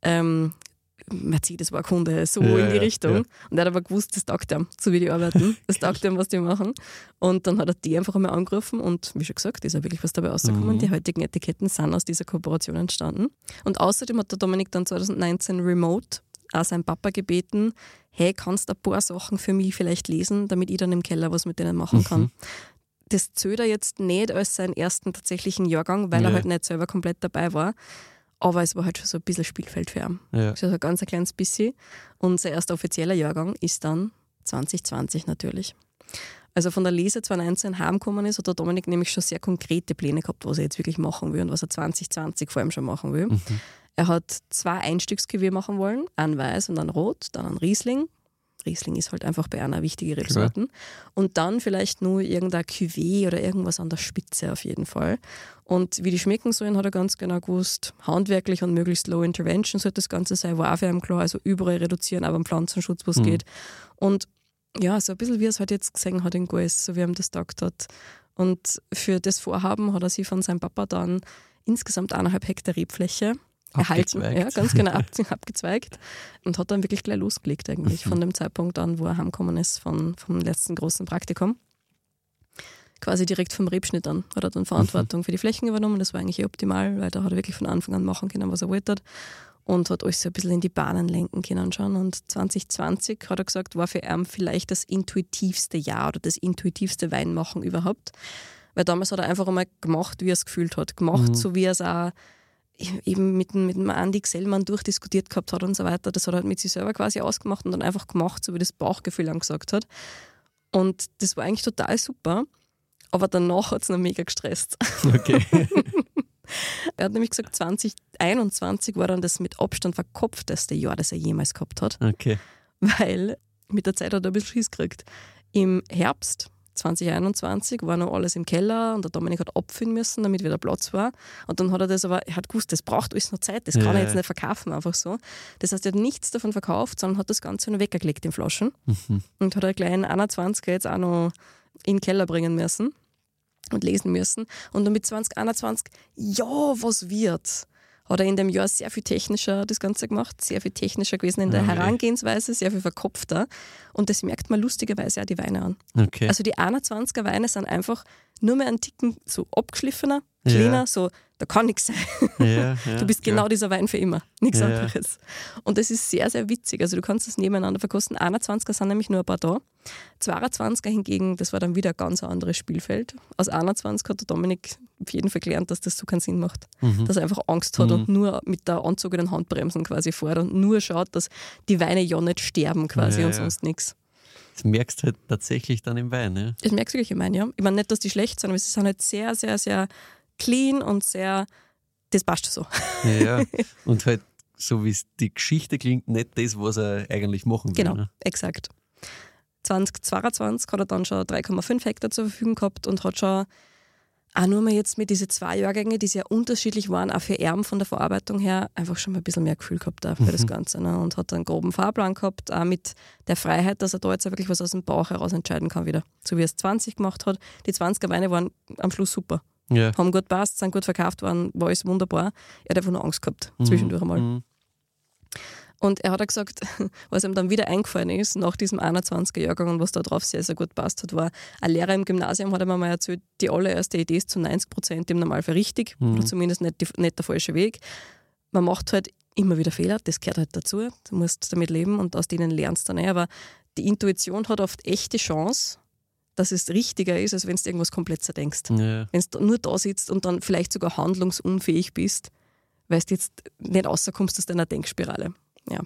Mercedes war Kunde, so in die Richtung. Ja. Und er hat aber gewusst, das taugt ihm, so wie die arbeiten. Das taugt ihm, was die machen. Und dann hat er die einfach einmal angerufen und wie schon gesagt, ist ja wirklich was dabei rausgekommen. Die heutigen Etiketten sind aus dieser Kooperation entstanden. Und außerdem hat der Dominik dann 2019 remote auch seinen Papa gebeten, hey, kannst du ein paar Sachen für mich vielleicht lesen, damit ich dann im Keller was mit denen machen kann. Das zählt er jetzt nicht als seinen ersten tatsächlichen Jahrgang, weil er halt nicht selber komplett dabei war. Aber es war halt schon so ein bisschen Spielfeld für ihn. Ja. Also ein ganz kleines bisschen. Und sein erster offizieller Jahrgang ist dann 2020 natürlich. Also von der Lese 2019 heimgekommen ist, hat der Dominik nämlich schon sehr konkrete Pläne gehabt, was er jetzt wirklich machen will und was er 2020 vor allem schon machen will. Er hat 2 Einstiegsgewürze machen wollen, einen Weiß und einen Rot, dann einen Riesling. Riesling ist halt einfach bei einer wichtige Rebsorten. Und dann vielleicht nur irgendein Cuvée oder irgendwas an der Spitze auf jeden Fall. Und wie die schmecken sollen, hat er ganz genau gewusst. Handwerklich und möglichst Low Intervention sollte das Ganze sein, war auch für ihn klar. Also überall reduzieren, aber beim Pflanzenschutz, wo es geht. Und ja, so ein bisschen wie er es halt jetzt gesehen hat in Goes, so wie er ihm das getaugt hat. Und für das Vorhaben hat er sich von seinem Papa dann insgesamt 1,5 Hektar Rebfläche erhalten, ja, ganz genau abgezweigt und hat dann wirklich gleich losgelegt eigentlich von dem Zeitpunkt an, wo er heimgekommen ist vom letzten großen Praktikum. Quasi direkt vom Rebschnitt an hat er dann Verantwortung für die Flächen übernommen. Das war eigentlich optimal, weil da hat er wirklich von Anfang an machen können, was er wollte und hat alles so ein bisschen in die Bahnen lenken können schon. Und 2020 hat er gesagt, war für ihn vielleicht das intuitivste Jahr oder das intuitivste Weinmachen überhaupt, weil damals hat er einfach einmal gemacht, wie er es gefühlt hat, gemacht, so wie er es auch eben mit dem Andi Gsellmann durchdiskutiert gehabt hat und so weiter. Das hat er halt mit sich selber quasi ausgemacht und dann einfach gemacht, so wie das Bauchgefühl angesagt hat. Und das war eigentlich total super, aber danach hat es ihn mega gestresst. Okay. Er hat nämlich gesagt, 2021 war dann das mit Abstand verkopfteste Jahr, das er jemals gehabt hat. Okay. Weil mit der Zeit hat er ein bisschen Schiss gekriegt. Im Herbst 2021 war noch alles im Keller und der Dominik hat abfüllen müssen, damit wieder Platz war. Und dann hat er hat gewusst, das braucht alles noch Zeit, das kann er jetzt nicht verkaufen, einfach so. Das heißt, er hat nichts davon verkauft, sondern hat das Ganze noch weggelegt in Flaschen und hat einen kleinen 21er jetzt auch noch in den Keller bringen müssen und lesen müssen. Und dann mit 2021, ja, was wird? Hat er in dem Jahr sehr viel technischer das Ganze gemacht, sehr viel technischer gewesen in der Herangehensweise, sehr viel verkopfter. Und das merkt man lustigerweise auch die Weine an. Okay. Also die 21er Weine sind einfach nur mehr einen Ticken so abgeschliffener, cleaner, so, da kann nichts sein. Du bist genau dieser Wein für immer, nichts anderes. Und das ist sehr, sehr witzig. Also du kannst das nebeneinander verkosten. 21er sind nämlich nur ein paar da. 22er hingegen, das war dann wieder ein ganz anderes Spielfeld. Aus 21 hat der Dominik auf jeden Fall gelernt, dass das so keinen Sinn macht. Dass er einfach Angst hat und nur mit der anzogenen Handbremsen quasi fährt und nur schaut, dass die Weine ja nicht sterben quasi und sonst nichts. Das merkst du halt tatsächlich dann im Wein, ja? Das merkst du wirklich im Wein, ja. Ich meine nicht, dass die schlecht sind, aber sie sind halt sehr, sehr, sehr clean und sehr, das passt schon so. Ja, und halt so wie es die Geschichte klingt, nicht das, was er eigentlich machen will. Genau, ne? Exakt. 2022 hat er dann schon 3,5 Hektar zur Verfügung gehabt und hat schon auch nur mal jetzt mit diesen 2 Jahrgänge, die sehr unterschiedlich waren, auch für Erben von der Verarbeitung her, einfach schon mal ein bisschen mehr Gefühl gehabt für das Ganze. Ne? Und hat einen groben Fahrplan gehabt, auch mit der Freiheit, dass er da jetzt auch wirklich was aus dem Bauch heraus entscheiden kann wieder. So wie er es 20 gemacht hat. Die 20er Weine waren am Schluss super. Ja. Haben gut gepasst, sind gut verkauft worden, war alles wunderbar. Er hat einfach nur Angst gehabt, zwischendurch einmal. Und er hat auch gesagt, was ihm dann wieder eingefallen ist, nach diesem 21er-Jahrgang und was da drauf sehr, sehr gut passt hat, war, ein Lehrer im Gymnasium hat ihm mal erzählt, die allererste Idee ist zu 90% im Normalfall richtig, oder zumindest nicht der falsche Weg. Man macht halt immer wieder Fehler, das gehört halt dazu, du musst damit leben und aus denen lernst du dann. Aber die Intuition hat oft echt die Chance, dass es richtiger ist, als wenn du irgendwas komplett zerdenkst. Ja. Wenn du nur da sitzt und dann vielleicht sogar handlungsunfähig bist, weil du jetzt nicht rauskommst aus deiner Denkspirale. Ja.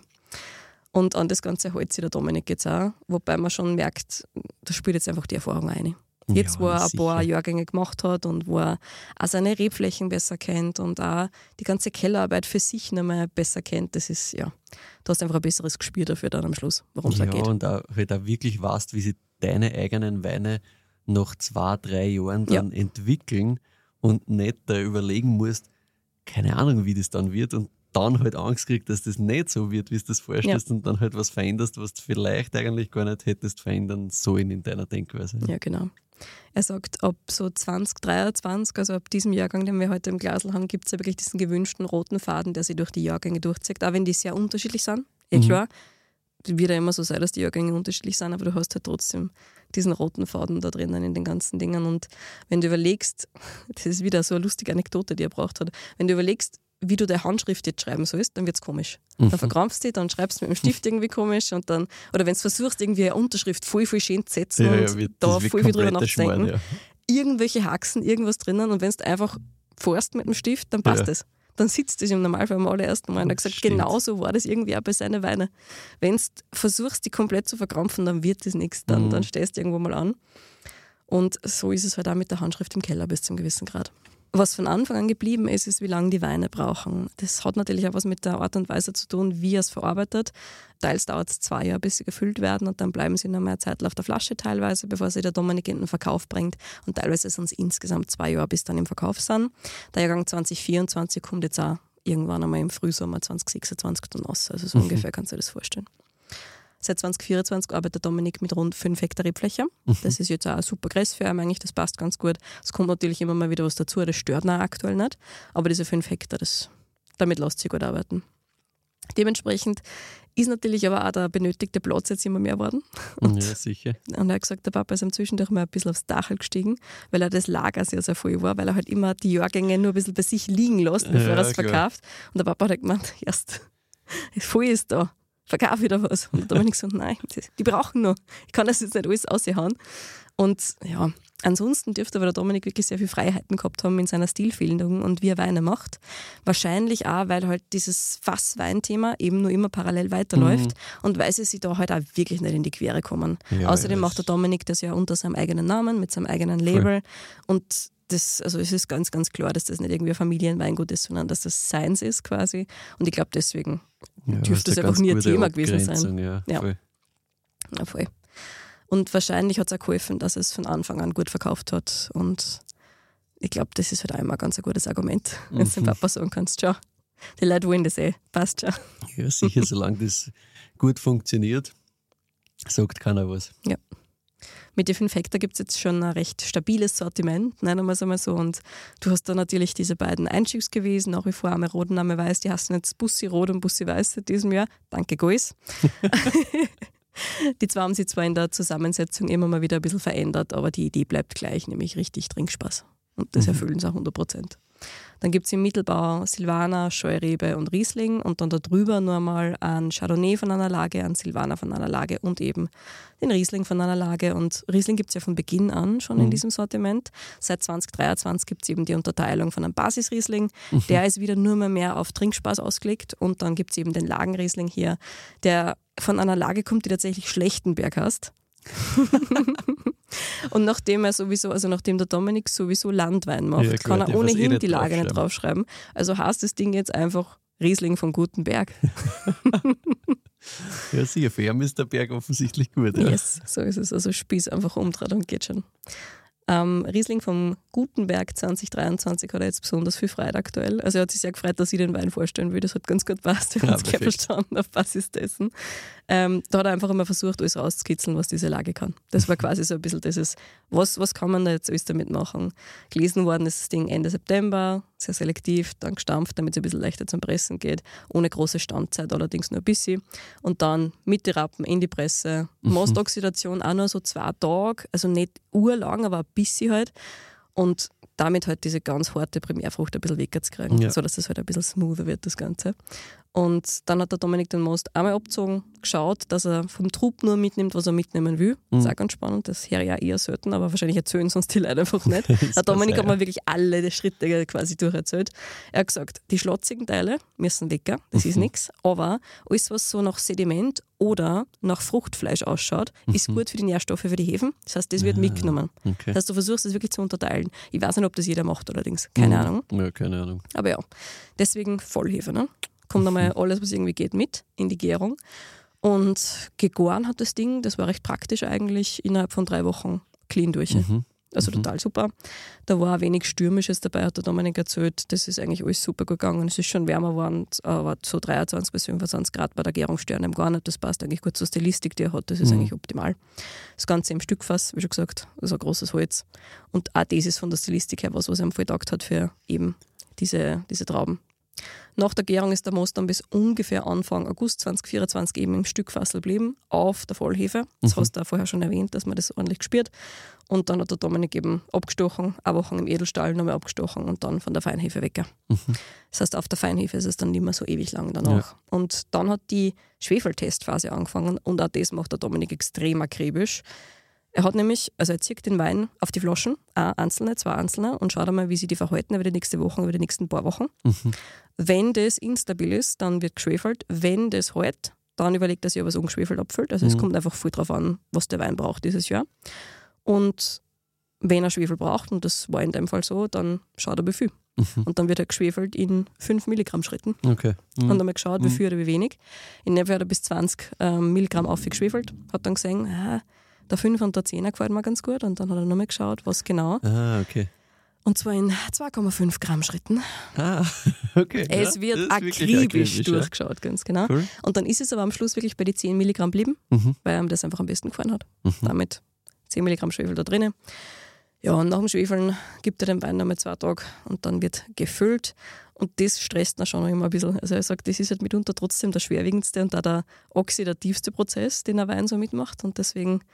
Und an das Ganze hält sich der Dominik jetzt auch, wobei man schon merkt, da spielt jetzt einfach die Erfahrung ein. Jetzt, wo er ein paar Jahrgänge gemacht hat und wo er auch seine Rebflächen besser kennt und auch die ganze Kellerarbeit für sich noch mal besser kennt, das ist, ja, du hast einfach ein besseres Gespür dafür dann am Schluss, worum es da geht. Ja, und auch, halt auch wirklich weißt, wie sich deine eigenen Weine nach 2-3 Jahren dann entwickeln und nicht da überlegen musst, keine Ahnung, wie das dann wird und dann halt Angst kriegst, dass das nicht so wird, wie du das vorstellst und dann halt was veränderst, was du vielleicht eigentlich gar nicht hättest verändern sollen in deiner Denkweise. Ja, genau. Er sagt, ab so 2023, also ab diesem Jahrgang, den wir heute im Glasl haben, gibt es ja wirklich diesen gewünschten roten Faden, der sich durch die Jahrgänge durchzieht, auch wenn die sehr unterschiedlich sind. Klar, wird ja immer so sein, dass die Jahrgänge unterschiedlich sind, aber du hast halt trotzdem diesen roten Faden da drinnen in den ganzen Dingen. Und wenn du überlegst, das ist wieder so eine lustige Anekdote, die er braucht hat, wenn du überlegst, wie du deine Handschrift jetzt schreiben sollst, dann wird es komisch. Dann verkrampfst du dich, dann schreibst du mit dem Stift irgendwie komisch und dann, oder wenn du versuchst, irgendwie eine Unterschrift voll schön zu setzen und da voll viel drüber nachzudenken, irgendwelche Haxen, irgendwas drinnen und wenn du einfach fährst mit dem Stift, dann passt es. Dann sitzt das im Normalfall am allerersten Mal. Und er hat gesagt, genau so war das irgendwie auch bei seinen Weinen. Wenn du versuchst, die komplett zu verkrampfen, dann wird das nichts, dann stehst du irgendwo mal an. Und so ist es halt auch mit der Handschrift im Keller bis zum gewissen Grad. Was von Anfang an geblieben ist, ist, wie lange die Weine brauchen. Das hat natürlich auch was mit der Art und Weise zu tun, wie er es verarbeitet. Teils dauert es 2 Jahre, bis sie gefüllt werden und dann bleiben sie noch mehr Zeit auf der Flasche teilweise, bevor sie der Dominik in den Verkauf bringt. Und teilweise sind es insgesamt 2 Jahre, bis dann im Verkauf sind. Der Jahrgang 2024 kommt jetzt auch irgendwann einmal im Frühsommer 2026 dann raus. Also so ungefähr kannst du dir das vorstellen. Seit 2024 arbeitet Dominik mit rund 5 Hektar Rebfläche. Das ist jetzt auch ein super Größe für ihn eigentlich, das passt ganz gut. Es kommt natürlich immer mal wieder was dazu, das stört ihn aktuell nicht. Aber diese 5 Hektar, damit lässt sich gut arbeiten. Dementsprechend ist natürlich aber auch der benötigte Platz jetzt immer mehr geworden. Ja, sicher. Und er hat gesagt, der Papa ist am Zwischendurch mal ein bisschen aufs Dach gestiegen, weil er das Lager sehr, sehr voll war, weil er halt immer die Jahrgänge nur ein bisschen bei sich liegen lässt, bevor er es verkauft. Und der Papa hat gemeint, erst voll ist da. Verkauf wieder was. Und da habe ich gesagt, nein, die brauchen noch. Ich kann das jetzt nicht alles raushauen. Und ja, ansonsten dürfte aber der Dominik wirklich sehr viele Freiheiten gehabt haben in seiner Stilfindung und wie er Weine macht. Wahrscheinlich auch, weil halt dieses Fassweinthema eben nur immer parallel weiterläuft und weil sie sich da halt auch wirklich nicht in die Quere kommen. Ja, außerdem macht der Dominik das ja unter seinem eigenen Namen, mit seinem eigenen Label. Und also es ist ganz, ganz klar, dass das nicht irgendwie ein Familienweingut ist, sondern dass das seins ist quasi. Und ich glaube, deswegen dürfte es einfach nie ein Thema gewesen sein. Ja, voll. Ja, voll. Und wahrscheinlich hat es auch geholfen, dass es von Anfang an gut verkauft hat. Und ich glaube, das ist halt einmal ganz ein gutes Argument, wenn du dem Papa sagen kannst, schau, die Leute wollen das passt schon. Ja, sicher, solange das gut funktioniert, sagt keiner was. Ja. Mit den 5 Hektar gibt es jetzt schon ein recht stabiles Sortiment, nennen wir es einmal so. Und du hast da natürlich diese beiden Einstiegsgewesen, nach wie vor einmal Rot und einmal Weiß, die heißen jetzt Bussi Rot und Bussi Weiß seit diesem Jahr. Danke, Gois. Die zwei haben sich zwar in der Zusammensetzung immer mal wieder ein bisschen verändert, aber die Idee bleibt gleich, nämlich richtig Trinkspaß. Und das erfüllen sie auch 100%. Dann gibt es im Mittelbau Silvaner, Scheurebe und Riesling und dann darüber nur mal ein Chardonnay von einer Lage, ein Silvaner von einer Lage und eben den Riesling von einer Lage. Und Riesling gibt es ja von Beginn an schon in diesem Sortiment. Seit 2023 gibt es eben die Unterteilung von einem Basisriesling. Der ist wieder nur mehr auf Trinkspaß ausgelegt. Und dann gibt es eben den Lagenriesling hier, der von einer Lage kommt, die tatsächlich Schlechtenberg heißt. Und nachdem der Dominik sowieso Landwein macht, ja, klar, kann er ohnehin die Lage nicht draufschreiben. Also heißt das Ding jetzt einfach Riesling von Gutenberg. Ja, sicher, für ihn ist der Berg offensichtlich gut. Ja. Yes, so ist es. Also Spieß einfach umdreht und geht schon. Riesling vom Gutenberg 2023 hat er jetzt besonders viel Freude aktuell. Also er hat sich sehr gefreut, dass ich den Wein vorstellen will. Das hat ganz gut gepasst. Wir haben uns gleich verstanden auf Basis dessen. Da hat er einfach immer versucht, alles rauszukitzeln, was diese Lage kann. Das war quasi so ein bisschen dieses, was kann man da jetzt alles damit machen. Gelesen worden ist das Ding Ende September, sehr selektiv, dann gestampft, damit es ein bisschen leichter zum Pressen geht, ohne große Standzeit, allerdings nur ein bisschen. Und dann mit die Rappen in die Presse. Mostoxidation auch nur so 2 Tage, also nicht urlang, aber ein bisschen halt. Und damit halt diese ganz harte Primärfrucht ein bisschen wegzukriegen, sodass das halt ein bisschen smoother wird, das Ganze. Und dann hat der Dominik den Most einmal abgezogen, geschaut, dass er vom Trupp nur mitnimmt, was er mitnehmen will. Das ist auch ganz spannend, das höre ich ja eher selten, aber wahrscheinlich erzählen sonst die Leute einfach nicht. Der Dominik hat mir wirklich alle Schritte quasi durcherzählt. Er hat gesagt, die schlotzigen Teile müssen weg, das ist nichts, aber alles, was so nach Sediment oder nach Fruchtfleisch ausschaut, ist gut für die Nährstoffe für die Hefen. Das heißt, das wird mitgenommen. Okay. Das heißt, du versuchst es wirklich zu unterteilen. Ich weiß nicht, ob das jeder macht allerdings, keine Ahnung. Ja, keine Ahnung. Aber ja, deswegen Vollhefe, ne? Kommt einmal alles, was irgendwie geht, mit in die Gärung. Und gegoren hat das Ding, das war recht praktisch eigentlich, innerhalb von 3 Wochen clean durch. Also total super. Da war wenig Stürmisches dabei, hat der Dominik erzählt. Das ist eigentlich alles super gegangen. Es ist schon wärmer geworden, aber so 23 bis 25 Grad bei der Gärung stören ihm gar nicht. Das passt eigentlich gut zur Stilistik, die er hat. Das ist eigentlich optimal. Das Ganze im Stückfass, wie schon gesagt, das ist ein großes Holz. Und auch das ist von der Stilistik her was ihm voll taugt hat für eben diese Trauben. Nach der Gärung ist der Most dann bis ungefähr Anfang August 2024 eben im Stückfassel geblieben, auf der Vollhefe. Das hast du auch vorher schon erwähnt, dass man das ordentlich gespürt. Und dann hat der Dominik eben abgestochen, 1 Woche im Edelstahl nochmal abgestochen und dann von der Feinhefe weg. Das heißt, auf der Feinhefe ist es dann nicht mehr so ewig lang danach. Ja. Und dann hat die Schwefeltestphase angefangen und auch das macht der Dominik extrem akribisch. Er hat nämlich, also er zieht den Wein auf die Flaschen, 2 einzelne, und schaut einmal, wie sie die verhalten über die nächste Woche, über die nächsten paar Wochen. Wenn das instabil ist, dann wird geschwefelt. Wenn das hält, dann überlegt er sich, ob er es ungeschwefelt abfüllt. Also es kommt einfach viel drauf an, was der Wein braucht dieses Jahr. Und wenn er Schwefel braucht, und das war in dem Fall so, dann schaut er, wie viel. Und dann wird er geschwefelt in 5 Milligramm Schritten. Okay. Und dann mal geschaut, wie viel oder wie wenig. In dem Fall hat er bis 20 Milligramm aufgeschwefelt. Hat dann gesehen, der 5 und der 10er gefällt mir ganz gut. Und dann hat er nochmal geschaut, was genau. Okay. Und zwar in 2,5 Gramm Schritten. Okay. Es wird akribisch durchgeschaut, ganz genau. Cool. Und dann ist es aber am Schluss wirklich bei den 10 Milligramm geblieben, weil ihm das einfach am besten gefallen hat. Damit 10 Milligramm Schwefel da drinnen. Ja, und nach dem Schwefeln gibt er den Wein nochmal 2 Tage und dann wird gefüllt. Und das stresst ihn schon noch immer ein bisschen. Also er sagt, das ist halt mitunter trotzdem der schwerwiegendste und auch der oxidativste Prozess, den der Wein so mitmacht. Und deswegen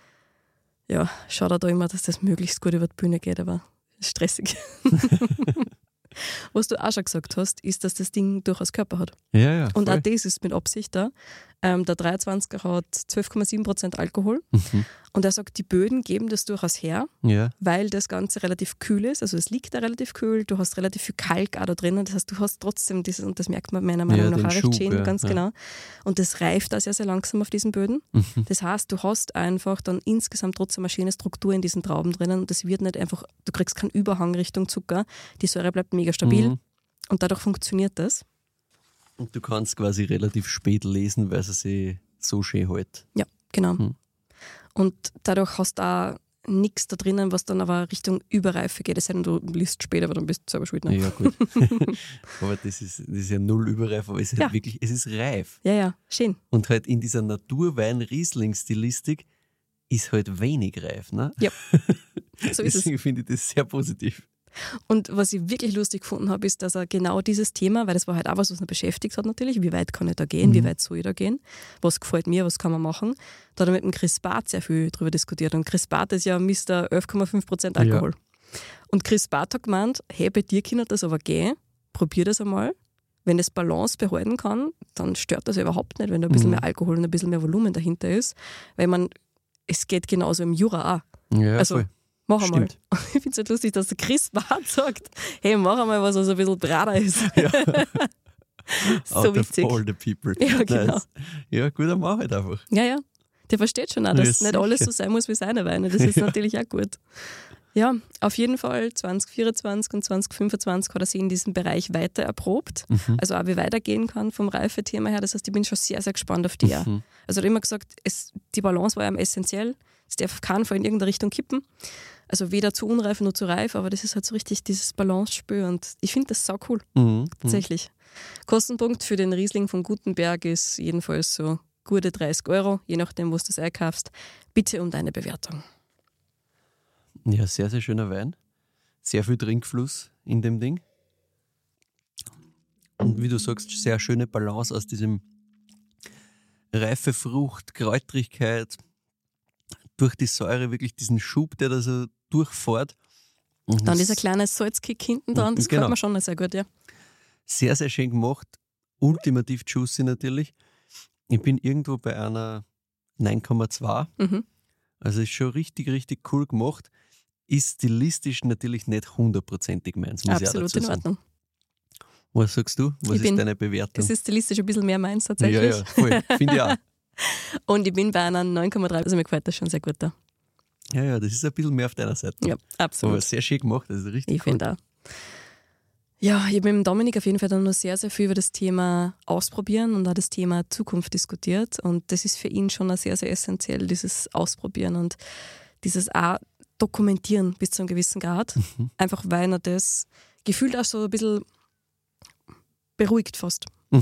schaut er da immer, dass das möglichst gut über die Bühne geht, aber stressig. Was du auch schon gesagt hast, ist, dass das Ding durchaus Körper hat. Ja, und auch das ist mit Absicht da. Der 23er hat 12,7% Alkohol. Und er sagt, die Böden geben das durchaus her, weil das Ganze relativ kühl ist. Also es liegt da relativ kühl, du hast relativ viel Kalk auch da drinnen. Das heißt, du hast trotzdem dieses, und das merkt man meiner Meinung nach auch recht schön, ganz genau. Und das reift da sehr, sehr langsam auf diesen Böden. Das heißt, du hast einfach dann insgesamt trotzdem eine schöne Struktur in diesen Trauben drinnen und das wird nicht einfach, du kriegst keinen Überhang Richtung Zucker. Die Säure bleibt mega stabil und dadurch funktioniert das. Und du kannst quasi relativ spät lesen, weil es sich so schön hält. Ja, genau. Und dadurch hast du auch nichts da drinnen, was dann aber Richtung Überreife geht. Es sei denn, du liest später, aber dann bist du selber schuld. Ne? Ja, gut. Aber das ist ja null Überreif, aber es ist halt wirklich, es ist reif. Ja, schön. Und halt in dieser Naturwein-Riesling-Stilistik ist halt wenig reif. Ne? Ja, so ist es. Deswegen finde ich das sehr positiv. Und was ich wirklich lustig gefunden habe, ist, dass er genau dieses Thema, weil das war halt auch was ihn beschäftigt hat natürlich, wie weit kann ich da gehen, wie weit soll ich da gehen, was gefällt mir, was kann man machen, da hat er mit dem Chris Barth sehr viel drüber diskutiert und Chris Barth ist ja Mr. 11,5% Alkohol. Ja. Und Chris Barth hat gemeint, hey, bei dir kann das aber gehen, probier das einmal, wenn das Balance behalten kann, dann stört das ja überhaupt nicht, wenn da ein bisschen mehr Alkohol und ein bisschen mehr Volumen dahinter ist, weil es geht genauso im Jura auch. Ja, also, voll. Mach einmal. Ich finde es halt lustig, dass der Chris Barth sagt, hey, mach einmal, was so ein bisschen brader ist. Ja. So witzig. All the people. Ja, genau. Nice. Ja, gut, dann mach halt einfach. Ja. Der versteht schon auch, dass nicht alles so sein muss wie seine Weine. Das ist natürlich auch gut. Ja, auf jeden Fall 2024 und 2025 hat er sich in diesem Bereich weiter erprobt. Also auch wie weitergehen kann vom Reifethema her. Das heißt, ich bin schon sehr, sehr gespannt auf die. Also er hat immer gesagt, die Balance war ihm essentiell. Es darf auf keinen Fall in irgendeine Richtung kippen. Also weder zu unreif noch zu reif, aber das ist halt so richtig dieses Balance-Spür und ich finde das sau cool, tatsächlich. Kostenpunkt für den Riesling von Gutenberg ist jedenfalls so gute 30 €, je nachdem, was du es einkaufst. Bitte um deine Bewertung. Ja, sehr, sehr schöner Wein. Sehr viel Trinkfluss in dem Ding. Und wie du sagst, sehr schöne Balance aus diesem reife Frucht, Kräutrigkeit, durch die Säure wirklich diesen Schub, der da so durchfährt. Und Dann dieser kleine Salzkick hinten dran, das gefällt mir schon sehr gut, ja. Sehr, sehr schön gemacht. Ultimativ juicy natürlich. Ich bin irgendwo bei einer 9,2. Also ist schon richtig, richtig cool gemacht. Ist stilistisch natürlich nicht 100%ig meins, muss Absolut ich auch dazu in sagen. Ordnung. Was sagst du? Was ist deine Bewertung? Es ist stilistisch ein bisschen mehr meins tatsächlich. Ja, voll. Finde ich auch. Und ich bin bei einer 9,3, also mir gefällt das schon sehr gut da. Ja, das ist ein bisschen mehr auf deiner Seite. Ja, absolut. Aber sehr schön gemacht, das ist richtig Ich finde auch. Ja, ich habe mit dem Dominik auf jeden Fall dann noch sehr, sehr viel über das Thema Ausprobieren und auch das Thema Zukunft diskutiert. Und das ist für ihn schon sehr, sehr essentiell, dieses Ausprobieren und dieses auch Dokumentieren bis zu einem gewissen Grad. Einfach weil er das gefühlt auch so ein bisschen beruhigt fast.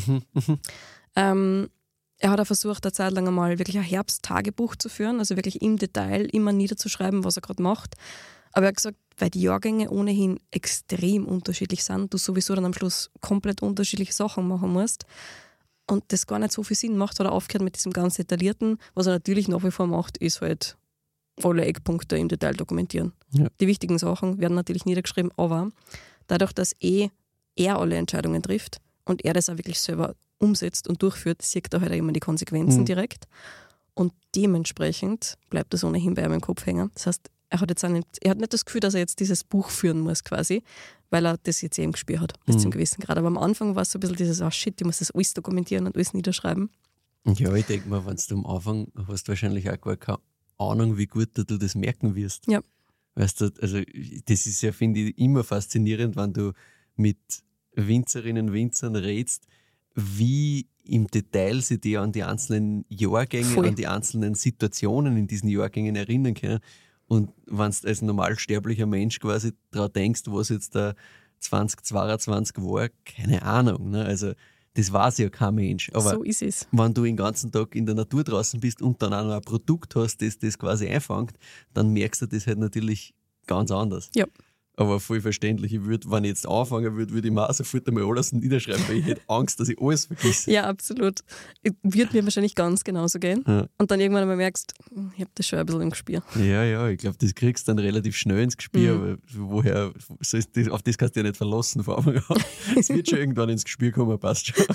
Er hat auch versucht, eine Zeit lang einmal wirklich ein Herbsttagebuch zu führen, also wirklich im Detail immer niederzuschreiben, was er gerade macht. Aber er hat gesagt, weil die Jahrgänge ohnehin extrem unterschiedlich sind, du sowieso dann am Schluss komplett unterschiedliche Sachen machen musst und das gar nicht so viel Sinn macht, hat er aufgehört mit diesem ganz Detaillierten. Was er natürlich nach wie vor macht, ist halt alle Eckpunkte im Detail dokumentieren. Ja. Die wichtigen Sachen werden natürlich niedergeschrieben, aber dadurch, dass er alle Entscheidungen trifft und er das auch wirklich selber umsetzt und durchführt, sieht er halt auch immer die Konsequenzen direkt. Und dementsprechend bleibt das ohnehin bei ihm im Kopf hängen. Das heißt, er hat nicht das Gefühl, dass er jetzt dieses Buch führen muss quasi, weil er das jetzt eben gespürt hat, bis zum gewissen Grad. Aber am Anfang war es so ein bisschen dieses, shit, ich muss das alles dokumentieren und alles niederschreiben. Ja, ich denke mal, wenn du am Anfang hast, wahrscheinlich auch gar keine Ahnung, wie gut du das merken wirst. Ja. Weißt du, also das ist ja, finde ich, immer faszinierend, wenn du mit Winzerinnen und Winzern redest, wie im Detail sie dir an die einzelnen Jahrgänge, an die einzelnen Situationen in diesen Jahrgängen erinnern können. Und wenn du als normalsterblicher Mensch quasi daran denkst, was jetzt da 2022 war, keine Ahnung. Ne? Also das weiß ja kein Mensch. Aber so ist es. wenn du den ganzen Tag in der Natur draußen bist und dann auch noch ein Produkt hast, das quasi einfängt, dann merkst du das halt natürlich ganz anders. Ja. Aber voll verständlich. Wenn ich jetzt anfangen würde ich mir auch sofort einmal alles niederschreiben, weil ich hätte Angst, dass ich alles vergesse. Ja, absolut. Wird mir wahrscheinlich ganz genauso gehen. Ja. Und dann irgendwann einmal merkst, ich habe das schon ein bisschen im Gespür. Ja, ich glaube, das kriegst du dann relativ schnell ins Gespür, weil auf das kannst du ja nicht verlassen vor Anfang an. Es wird schon irgendwann ins Gespür kommen, passt schon.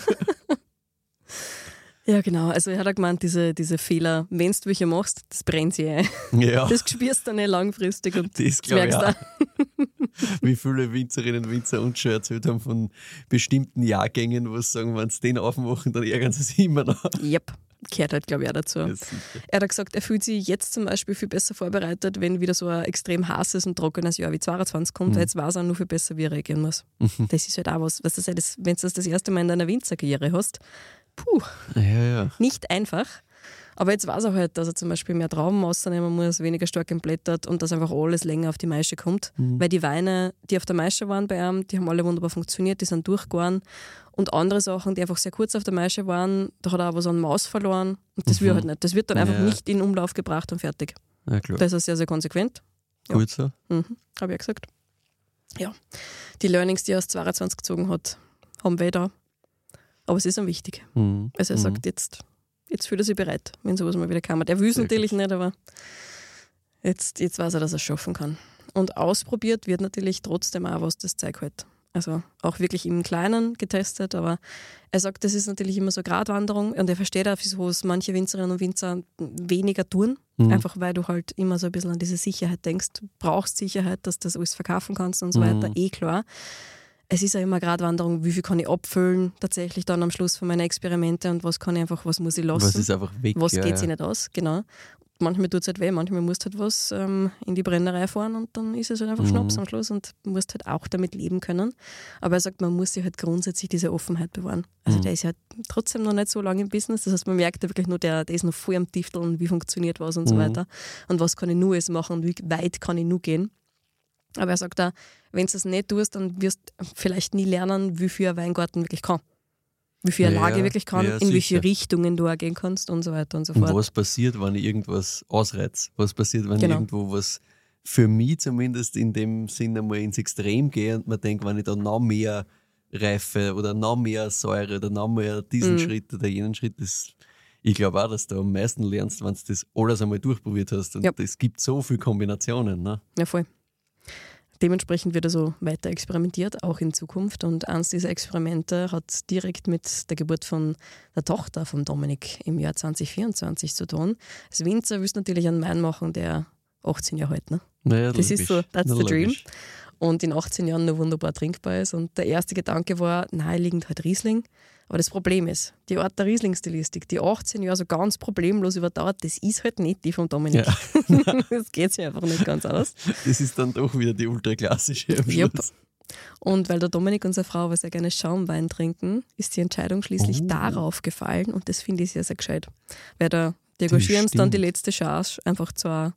Ja, genau. Also er hat auch gemeint, diese Fehler, wenn du welche machst, das brennt sie ein. Ja. Das spürst du dann nicht langfristig und das merkst du auch. Wie viele Winzerinnen und Winzer uns schon erzählt haben von bestimmten Jahrgängen, wo sie sagen, wenn sie den aufmachen, dann ärgern sie sich immer noch. Yep, gehört halt, glaube ich, auch dazu. Er hat gesagt, er fühlt sich jetzt zum Beispiel viel besser vorbereitet, wenn wieder so ein extrem heißes und trockenes Jahr wie 2022 kommt, weil jetzt weiß er nur viel besser, wie er reagieren muss. Das ist halt auch was, weißt du, wenn du das erste Mal in deiner Winzerkarriere hast, nicht einfach. Aber jetzt weiß er halt, dass er zum Beispiel mehr Trauben rausnehmen muss, weniger stark entblättert und dass einfach alles länger auf die Maische kommt. Weil die Weine, die auf der Maische waren bei ihm, die haben alle wunderbar funktioniert, die sind durchgegangen. Und andere Sachen, die einfach sehr kurz auf der Maische waren, da hat er aber so einen Maus verloren. Und das will er halt nicht. Das wird dann einfach nicht in Umlauf gebracht und fertig. Ja, klar. Das ist sehr, sehr konsequent. Ja. Gut so. Habe ich gesagt. Ja, die Learnings, die er aus 22 gezogen hat, haben wir da. Aber es ist ihm wichtig. Also er sagt, jetzt fühlt er sich bereit, wenn sowas mal wieder kommt. Er will es natürlich nicht, aber jetzt weiß er, dass er es schaffen kann. Und ausprobiert wird natürlich trotzdem auch, was das Zeug hält. Also auch wirklich im Kleinen getestet, aber er sagt, das ist natürlich immer so Gratwanderung und er versteht auch, wieso es manche Winzerinnen und Winzer weniger tun, einfach weil du halt immer so ein bisschen an diese Sicherheit denkst. Du brauchst Sicherheit, dass du das alles verkaufen kannst und so weiter, klar. Es ist ja immer Gratwanderung, wie viel kann ich abfüllen tatsächlich dann am Schluss von meinen Experimente und was muss ich lassen. Was ist einfach weg. Was geht sich nicht aus, genau. Manchmal tut es halt weh, manchmal musst du halt was in die Brennerei fahren und dann ist es halt einfach Schnaps am Schluss und du musst halt auch damit leben können. Aber er sagt, man muss sich halt grundsätzlich diese Offenheit bewahren. Also der ist ja trotzdem noch nicht so lange im Business, das heißt, man merkt ja wirklich nur, der ist noch voll am Tifteln, wie funktioniert was und so weiter und was kann ich nur alles machen und wie weit kann ich nur gehen. Aber er sagt auch, wenn du es nicht tust, dann wirst du vielleicht nie lernen, wie viel ein Weingarten wirklich kann. wie viel eine Ja, Lage wirklich kann, ja, in welche sicher. Richtungen du auch gehen kannst und so weiter und so Und fort. was passiert, wenn ich irgendwas ausreiz? Was passiert, wenn Genau. irgendwo was für mich zumindest in dem Sinne mal ins Extrem gehe und man denkt, wenn ich da noch mehr Reife oder noch mehr Säure oder noch mehr diesen Schritt oder jenen Schritt, ich glaube auch, dass du am meisten lernst, wenn du das alles einmal durchprobiert hast. Und Ja. es gibt so viele Kombinationen. Ne? Ja, voll. Dementsprechend wird also weiter experimentiert, auch in Zukunft. Und eines dieser Experimente hat direkt mit der Geburt von der Tochter von Dominik im Jahr 2024 zu tun. Als Winzer willst du natürlich einen Wein machen, der 18 Jahre alt, ne? Naja, Das ist so, that's the dream. logisch. Und in 18 Jahren noch wunderbar trinkbar ist. Und der erste Gedanke war, naheliegend halt Riesling. Aber das Problem ist, die Art der Riesling-Stilistik, die 18 Jahre so ganz problemlos überdauert, das ist halt nicht die von Dominik. Ja. Das geht sich einfach nicht ganz aus. Das ist dann doch wieder die ultraklassische am Yep. Schluss. Und weil der Dominik und seine Frau aber sehr gerne Schaumwein trinken, ist die Entscheidung schließlich darauf gefallen. Und das finde ich sehr, sehr gescheit. Weil da degorgieren sie dann die stimmt. letzte Charge einfach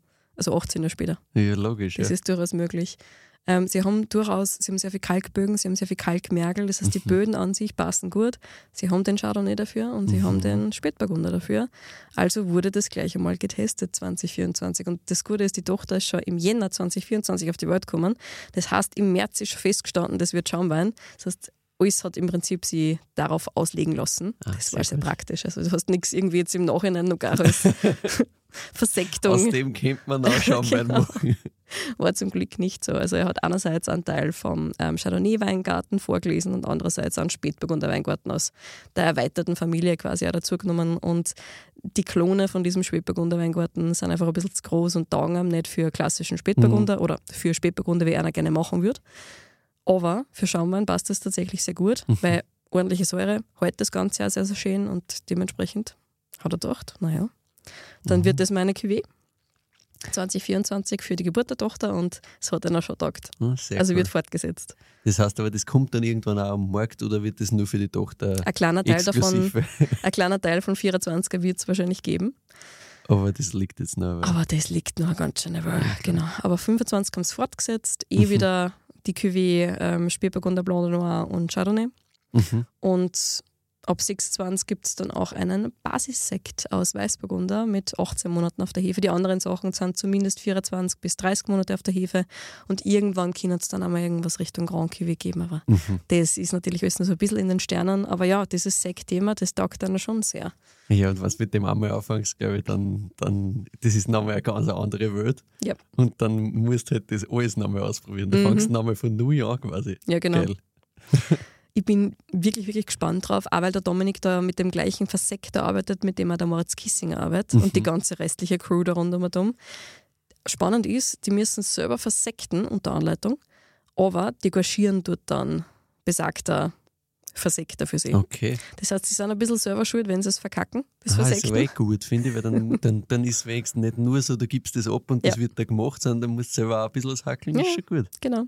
18 Jahre später. Ja, logisch. Das Ja. ist durchaus möglich. Sie haben sehr viel Kalkbögen, sie haben sehr viel Kalkmergel, das heißt, die Böden an sich passen gut. Sie haben den Chardonnay dafür und sie haben den Spätburgunder dafür. Also wurde das gleich einmal getestet 2024. Und das Gute ist, die Tochter ist schon im Jänner 2024 auf die Welt gekommen. Das heißt, im März ist schon festgestanden, das wird Schaumwein. Das heißt, alles hat im Prinzip sie darauf auslegen lassen. Das war sehr gut. praktisch. Also du hast nichts irgendwie jetzt im Nachhinein noch gar als Versektung. Aus dem könnte man auch Schaumwein Genau. machen. War zum Glück nicht so. Also er hat einerseits einen Teil vom Chardonnay-Weingarten vorgelesen und andererseits einen Spätburgunder-Weingarten aus der erweiterten Familie quasi auch dazugenommen. Und die Klone von diesem Spätburgunder-Weingarten sind einfach ein bisschen zu groß und taugen einem nicht für klassischen Spätburgunder oder für Spätburgunder, wie einer gerne machen würde. Aber für Schaumwein passt das tatsächlich sehr gut, weil ordentliche Säure hält das Ganze auch sehr, sehr schön und dementsprechend hat er gedacht, naja, dann wird das meine Cuvée 2024 für die Geburt der Tochter und es hat einer schon getaugt. Sehr Also cool. wird fortgesetzt. Das heißt aber, das kommt dann irgendwann auch am Markt oder wird das nur für die Tochter Ein kleiner Teil davon, exklusiv? ein kleiner Teil von 24er wird es wahrscheinlich geben. Aber das liegt jetzt noch. weil- Aber das liegt noch ganz schön über. Genau. Aber 25 haben es fortgesetzt, wieder die Cuvée Spätburgunder, Blanc de Noir und Chardonnay. Und ab 26 gibt es dann auch einen Basissekt aus Weißburgunder mit 18 Monaten auf der Hefe. Die anderen Sachen sind zumindest 24 bis 30 Monate auf der Hefe und irgendwann kann es dann einmal irgendwas Richtung Grand Cuvée geben. Aber das ist natürlich alles noch so ein bisschen in den Sternen. Aber ja, dieses Sektthema, das taugt dann schon sehr. Ja, und was mit dem einmal anfängst, glaube ich, dann das ist nochmal eine ganz andere Welt. Ja, Und dann musst du halt das alles nochmal ausprobieren. Du fängst nochmal von null an quasi. ja genau. Geil. Ich bin wirklich, wirklich gespannt drauf, auch weil der Dominik da mit dem gleichen Versektor arbeitet, mit dem auch der Moritz Kissinger arbeitet und die ganze restliche Crew da rundum. Spannend ist, die müssen es selber versekten unter Anleitung, aber die gorgieren dort dann besagter Versektor für sie. Okay. Das heißt, sie sind ein bisschen selber schuld, wenn sie es verkacken, das Ist Versekten. eh gut, finde ich, weil dann ist es wenigstens nicht nur so, du gibst das ab und das Ja. wird da gemacht, sondern du musst selber auch ein bisschen was hackeln, Ja. ist schon gut. Genau.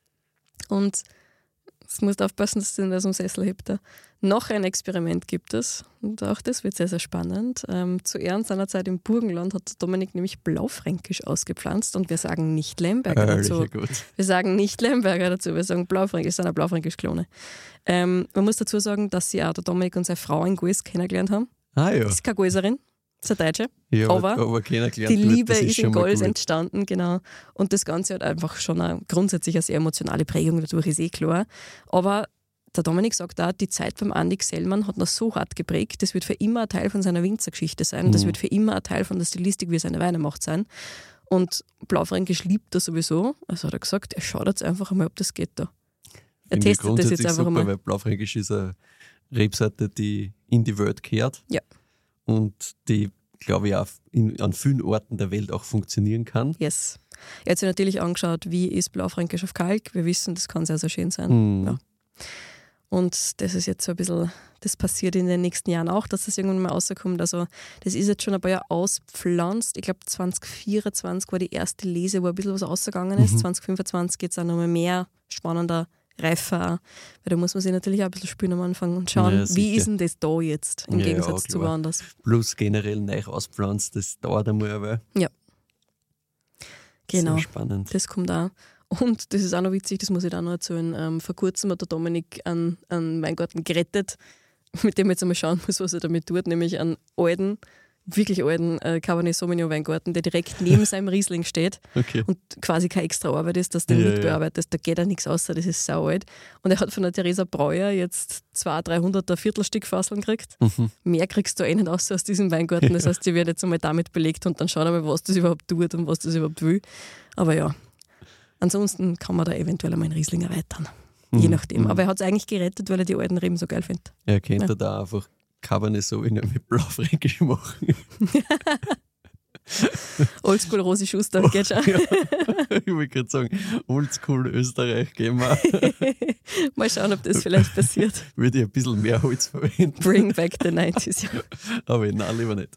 Und jetzt musst du aufpassen, dass du nicht aus dem Sessel hebt. Noch ein Experiment gibt es und auch das wird sehr, sehr spannend. Zu Ehren seiner Zeit im Burgenland hat Dominik nämlich Blaufränkisch ausgepflanzt und wir sagen nicht Lemberger dazu. Ehrlich, gut. Wir sagen nicht Lemberger dazu, wir sagen Blaufränkisch, es sind auch Blaufränkisch-Klone. Man muss dazu sagen, dass sie auch der Dominik und seine Frau in Gues kennengelernt haben. Ah ja. Das ist keine Gueserin, das ist eine Deutsche. Ja, aber keiner gelernt Die wird, Liebe das ist in schon mal Gols gut. entstanden, genau. Und das Ganze hat einfach schon grundsätzlich eine sehr emotionale Prägung, dadurch ist klar. Aber der Dominik sagt auch, die Zeit beim Andi Gsellmann hat noch so hart geprägt, das wird für immer ein Teil von seiner Winzergeschichte sein, das wird für immer ein Teil von der Stilistik, wie er seine Weine macht, sein. Und Blaufränkisch liebt er sowieso, also hat er gesagt, er schaut jetzt einfach einmal, ob das geht da. Er Finde ich testet das jetzt grundsätzlich einfach super, einmal. weil Blaufränkisch ist eine Rebsorte, die in die Welt kehrt Ja. und die, glaube ich, auch an vielen Orten der Welt auch funktionieren kann. Yes. Er hat sich natürlich angeschaut, wie ist Blaufränkisch auf Kalk. Wir wissen, das kann sehr, sehr schön sein. Ja. Und das ist jetzt so ein bisschen, das passiert in den nächsten Jahren auch, dass das irgendwann mal rauskommt. Also das ist jetzt schon ein paar Jahre auspflanzt. Ich glaube 2024 war die erste Lese, wo ein bisschen was rausgegangen ist. 2025 geht es auch nochmal mehr, spannender, reifer. Weil da muss man sich natürlich auch ein bisschen spüren am Anfang und schauen, Ja, wie sicher. ist denn das da jetzt, im Ja, Gegensatz zu klar. woanders. Plus generell neu auspflanzt, das dauert einmal eine Weile. Ja. Genau. Sehr spannend. Das kommt auch. Und das ist auch noch witzig, das muss ich da noch erzählen. Vor kurzem hat der Dominik einen Weingarten gerettet. mit dem jetzt einmal schauen muss, was er damit tut, nämlich einen alten, wirklich alten Cabernet Sauvignon Weingarten, der direkt neben seinem Riesling steht und quasi keine extra Arbeit ist, dass du den mitbearbeitest. Da geht ja nichts außer, das ist sau alt. Und er hat von der Theresa Breuer jetzt 200-300 Viertelstück Fasseln gekriegt. Mehr kriegst du nicht aus diesem Weingarten. Das heißt, die wird jetzt einmal damit belegt und dann schauen wir mal, was das überhaupt tut und was das überhaupt will. Aber ja, ansonsten kann man da eventuell einmal einen Riesling erweitern. Je nachdem. Aber er hat es eigentlich gerettet, weil er die alten Reben so geil findet. Er könnte da einfach Cabernet Sauvignon mit Blaufränkisch machen. Oldschool Rosi Schuster, geht schon. Ja, ich wollte gerade sagen, Oldschool Österreich gehen wir. Mal schauen, ob das vielleicht passiert. Würde ich ein bisschen mehr Holz verwenden. Bring back the 90s, ja. Aber nein, lieber nicht.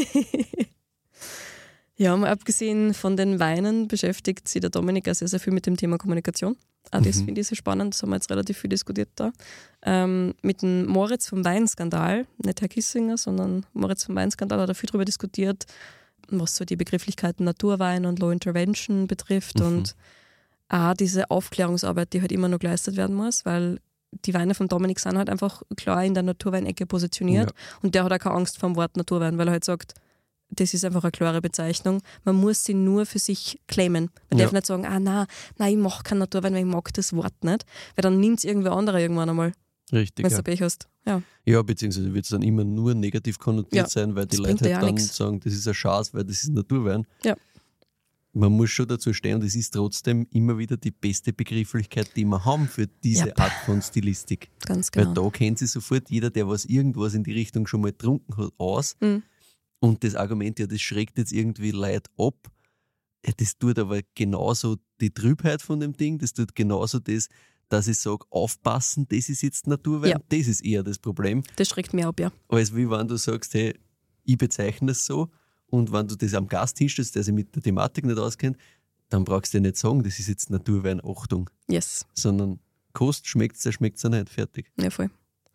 Ja, mal abgesehen von den Weinen beschäftigt sich der Dominik auch sehr, sehr viel mit dem Thema Kommunikation. Auch das finde ich sehr spannend, das haben wir jetzt relativ viel diskutiert da. Mit dem Moritz vom Weinskandal, nicht Herr Kissinger, sondern Moritz vom Weinskandal hat er viel darüber diskutiert, was so die Begrifflichkeiten Naturwein und Low Intervention betrifft und auch diese Aufklärungsarbeit, die halt immer noch geleistet werden muss, weil die Weine von Dominik sind halt einfach klar in der Naturweinecke positioniert und der hat auch keine Angst vor dem Wort Naturwein, weil er halt sagt, das ist einfach eine klare Bezeichnung. Man muss sie nur für sich claimen. Man darf nicht sagen, nein, ich mache keinen Naturwein, weil ich mag das Wort nicht. Weil dann nimmt es irgendwer anderer irgendwann einmal. Richtig. Wenn du Pech hast. Ja, beziehungsweise wird es dann immer nur negativ konnotiert sein, weil die Leute halt dann sagen, das ist eine Chance, weil das ist Naturwein. Ja. Man muss schon dazu stehen, und es ist trotzdem immer wieder die beste Begrifflichkeit, die wir haben für diese Art von Stilistik. Ganz genau. Weil da kennt sie sofort jeder, der irgendwas in die Richtung schon mal getrunken hat, aus. Und das Argument, das schreckt jetzt irgendwie Leute ab, das tut aber genauso die Trübheit von dem Ding, das tut genauso das, dass ich sage, aufpassen, das ist jetzt Naturwein, das ist eher das Problem. Das schreckt mir ab, ja. Als wie wenn du sagst, hey, ich bezeichne das so und wenn du das am Gast hinstellst, der sich mit der Thematik nicht auskennt, dann brauchst du ja nicht sagen, das ist jetzt Naturwein, Achtung. Yes. Sondern Kost, schmeckt es ja nicht, fertig. Ja, voll.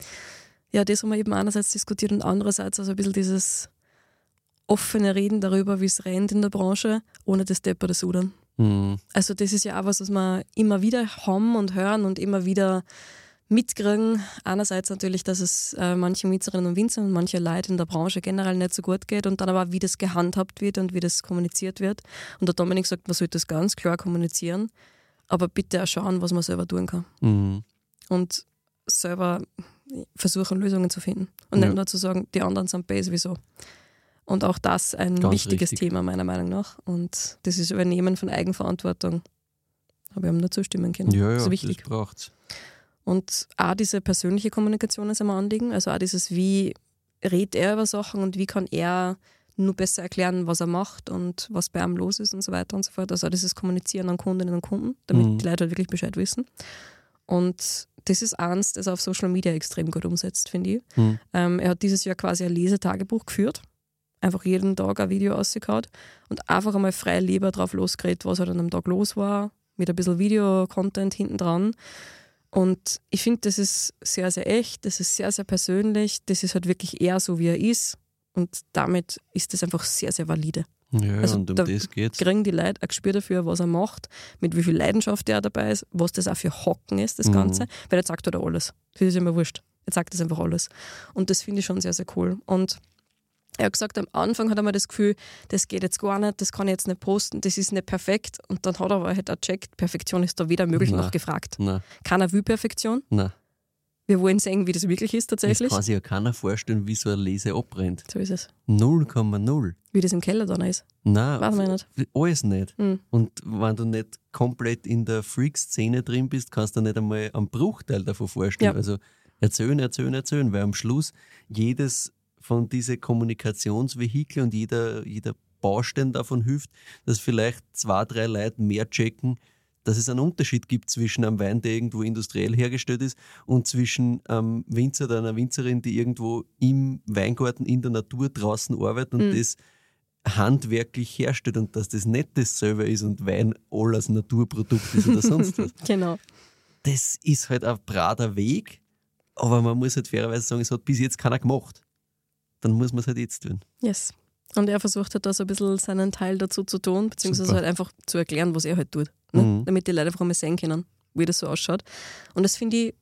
Ja, das haben wir eben einerseits diskutiert und andererseits also ein bisschen dieses offene Reden darüber, wie es rennt in der Branche, ohne das Depperte Sudern. Also das ist ja auch was wir immer wieder haben und hören und immer wieder mitkriegen. Einerseits natürlich, dass es manchen Winzerinnen und Winzern und manche Leute in der Branche generell nicht so gut geht und dann aber auch, wie das gehandhabt wird und wie das kommuniziert wird. Und der Dominik sagt, man sollte das ganz klar kommunizieren, aber bitte auch schauen, was man selber tun kann. Und selber versuchen, Lösungen zu finden. Und nicht nur zu sagen, die anderen sind besser, wieso. Und auch das ein ganz wichtiges Thema meiner Meinung nach. Und das ist Übernehmen von Eigenverantwortung. Aber wir haben nur zustimmen können. Ja, das ist wichtig. Das braucht's. Und auch diese persönliche Kommunikation ist ein Anliegen. Also auch dieses, wie redet er über Sachen und wie kann er nur besser erklären, was er macht und was bei ihm los ist und so weiter und so fort. Also auch dieses Kommunizieren an Kundinnen und Kunden, damit die Leute halt wirklich Bescheid wissen. Und das ist eins, das er auf Social Media extrem gut umsetzt, finde ich. Er hat dieses Jahr quasi ein Lesetagebuch geführt. Einfach jeden Tag ein Video rausgehauen und einfach einmal frei Leber drauf losgeredet, was halt an einem Tag los war, mit ein bisschen Video-Content hinten dran. Und ich finde, das ist sehr, sehr echt, das ist sehr, sehr persönlich, das ist halt wirklich eher so, wie er ist. Und damit ist das einfach sehr, sehr valide. Ja, also und das geht's. Kriegen die Leute ein Gespür dafür, was er macht, mit wie viel Leidenschaft er dabei ist, was das auch für Hocken ist, das Ganze. Weil er sagt halt alles. Das ist immer wurscht. Er sagt das einfach alles. Und das finde ich schon sehr, sehr cool. Und er hat gesagt, am Anfang hat er mir das Gefühl, das geht jetzt gar nicht, das kann ich jetzt nicht posten, das ist nicht perfekt. Und dann hat er aber halt auch gecheckt, Perfektion ist da weder möglich noch gefragt. Keiner will Perfektion. Wir wollen sehen, wie das wirklich ist tatsächlich. Das kann sich ja keiner vorstellen, wie so eine Lese abbrennt. So ist es. 0,0. Wie das im Keller dann ist. Nein, weiß man nicht. Alles nicht. Und wenn du nicht komplett in der Freak-Szene drin bist, kannst du nicht einmal einen Bruchteil davon vorstellen. Also erzählen, weil am Schluss jedes von diesen Kommunikationsvehikeln und jeder Baustein davon hilft, dass vielleicht 2-3 Leute mehr checken, dass es einen Unterschied gibt zwischen einem Wein, der irgendwo industriell hergestellt ist, und zwischen einem Winzer oder einer Winzerin, die irgendwo im Weingarten in der Natur draußen arbeitet und das handwerklich herstellt und dass das nicht dasselbe ist und Wein alles Naturprodukt ist oder sonst was. Genau. Das ist halt ein brader Weg, aber man muss halt fairerweise sagen, es hat bis jetzt keiner gemacht. Dann muss man es halt jetzt tun. Yes. Und er versucht halt da so ein bisschen seinen Teil dazu zu tun, beziehungsweise halt einfach zu erklären, was er halt tut. Ne? Damit die Leute einfach einmal sehen können, wie das so ausschaut. Und das finde ich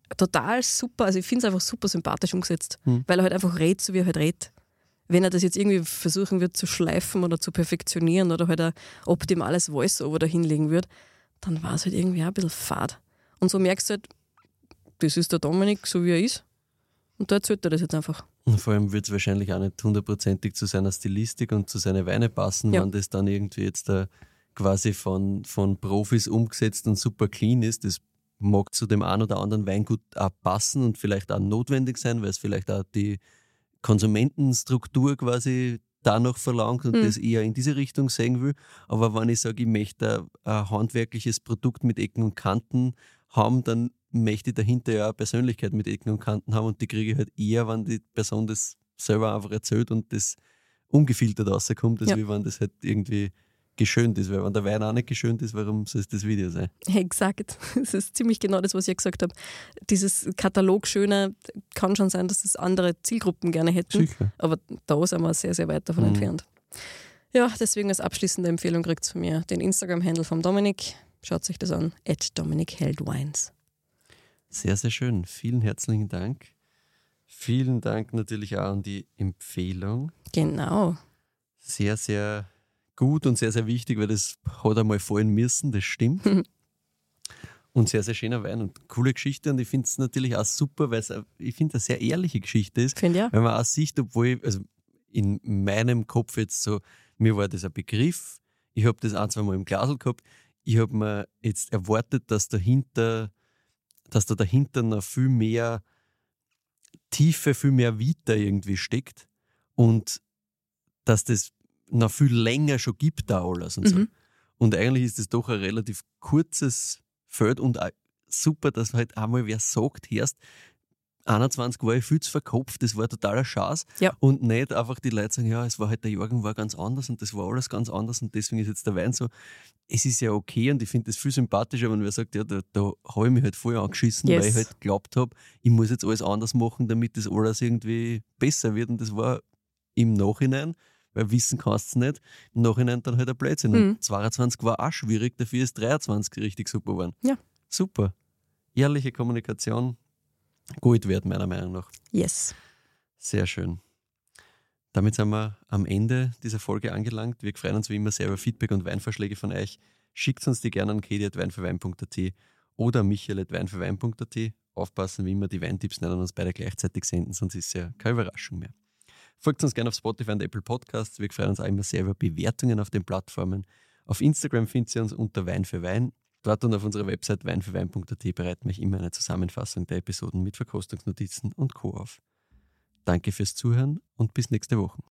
total super, also ich finde es einfach super sympathisch umgesetzt, weil er halt einfach redet, so wie er halt redet. Wenn er das jetzt irgendwie versuchen wird zu schleifen oder zu perfektionieren oder halt ein optimales Voice-Over da hinlegen wird, dann war es halt irgendwie auch ein bisschen fad. Und so merkst du halt, das ist der Dominik, so wie er ist. Und da erzählt er das jetzt einfach. Und vor allem wird es wahrscheinlich auch nicht hundertprozentig zu seiner Stilistik und zu seinen Weinen passen, wenn das dann irgendwie jetzt quasi von Profis umgesetzt und super clean ist. Das mag zu dem einen oder anderen Weingut auch passen und vielleicht auch notwendig sein, weil es vielleicht auch die Konsumentenstruktur quasi da noch verlangt und das eher in diese Richtung sehen will. Aber wenn ich sage, ich möchte ein handwerkliches Produkt mit Ecken und Kanten haben, dann möchte ich dahinter ja eine Persönlichkeit mit Ecken und Kanten haben und die kriege ich halt eher, wenn die Person das selber einfach erzählt und das ungefiltert rauskommt, als wie wenn das halt irgendwie geschönt ist. Weil wenn der Wein auch nicht geschönt ist, warum soll es das Video sein? Exakt. Das ist ziemlich genau das, was ich gesagt habe. Dieses Katalog-Schöne kann schon sein, dass das andere Zielgruppen gerne hätten. Sicher. Aber da sind wir sehr, sehr weit davon entfernt. Ja, deswegen als abschließende Empfehlung kriegt es von mir den Instagram-Handle vom Dominik. Schaut sich das an. @DominikHeldWines. Sehr, sehr schön. Vielen herzlichen Dank. Vielen Dank natürlich auch an die Empfehlung. Genau. Sehr, sehr gut und sehr, sehr wichtig, weil das hat einmal fallen müssen, das stimmt. Und sehr, sehr schöner Wein und coole Geschichte. Und ich finde es natürlich auch super, weil ich finde, eine sehr ehrliche Geschichte ist. Finde ja. Weil man auch sieht, obwohl also in meinem Kopf jetzt so, mir war das ein Begriff, ich habe das ein, zwei Mal im Glasl gehabt, ich habe mir jetzt erwartet, dass da dahinter noch viel mehr Tiefe, viel mehr Vita irgendwie steckt und dass das noch viel länger schon gibt da alles und so. Und eigentlich ist das doch ein relativ kurzes Feld und auch super, dass halt einmal wer sagt, erst 21 war ich viel zu verkopft, das war totaler Schatz. Ja. Und nicht einfach die Leute sagen, ja, es war halt der Jahrgang war ganz anders und das war alles ganz anders und deswegen ist jetzt der Wein so. Es ist ja okay und ich finde das viel sympathischer, wenn wer sagt, ja, da habe ich mich halt voll angeschissen, weil ich halt geglaubt habe, ich muss jetzt alles anders machen, damit das alles irgendwie besser wird und das war im Nachhinein, weil wissen kannst du nicht, im Nachhinein dann halt ein Blödsinn. Und 22 war auch schwierig, dafür ist 23 richtig super geworden. Ja. Super. Ehrliche Kommunikation, Gold wert, meiner Meinung nach. Yes. Sehr schön. Damit sind wir am Ende dieser Folge angelangt. Wir freuen uns wie immer sehr über Feedback und Weinvorschläge von euch. Schickt uns die gerne an kedi@weinfürwein.at oder michael@weinfürwein.at. Aufpassen, wie immer, die Weintipps nicht an uns beide gleichzeitig senden, sonst ist es ja keine Überraschung mehr. Folgt uns gerne auf Spotify und Apple Podcasts. Wir freuen uns auch immer sehr über Bewertungen auf den Plattformen. Auf Instagram findet ihr uns unter Wein für Wein. Dort und auf unserer Website weinfürwein.at bereiten wir euch immer eine Zusammenfassung der Episoden mit Verkostungsnotizen und Co. auf. Danke fürs Zuhören und bis nächste Woche.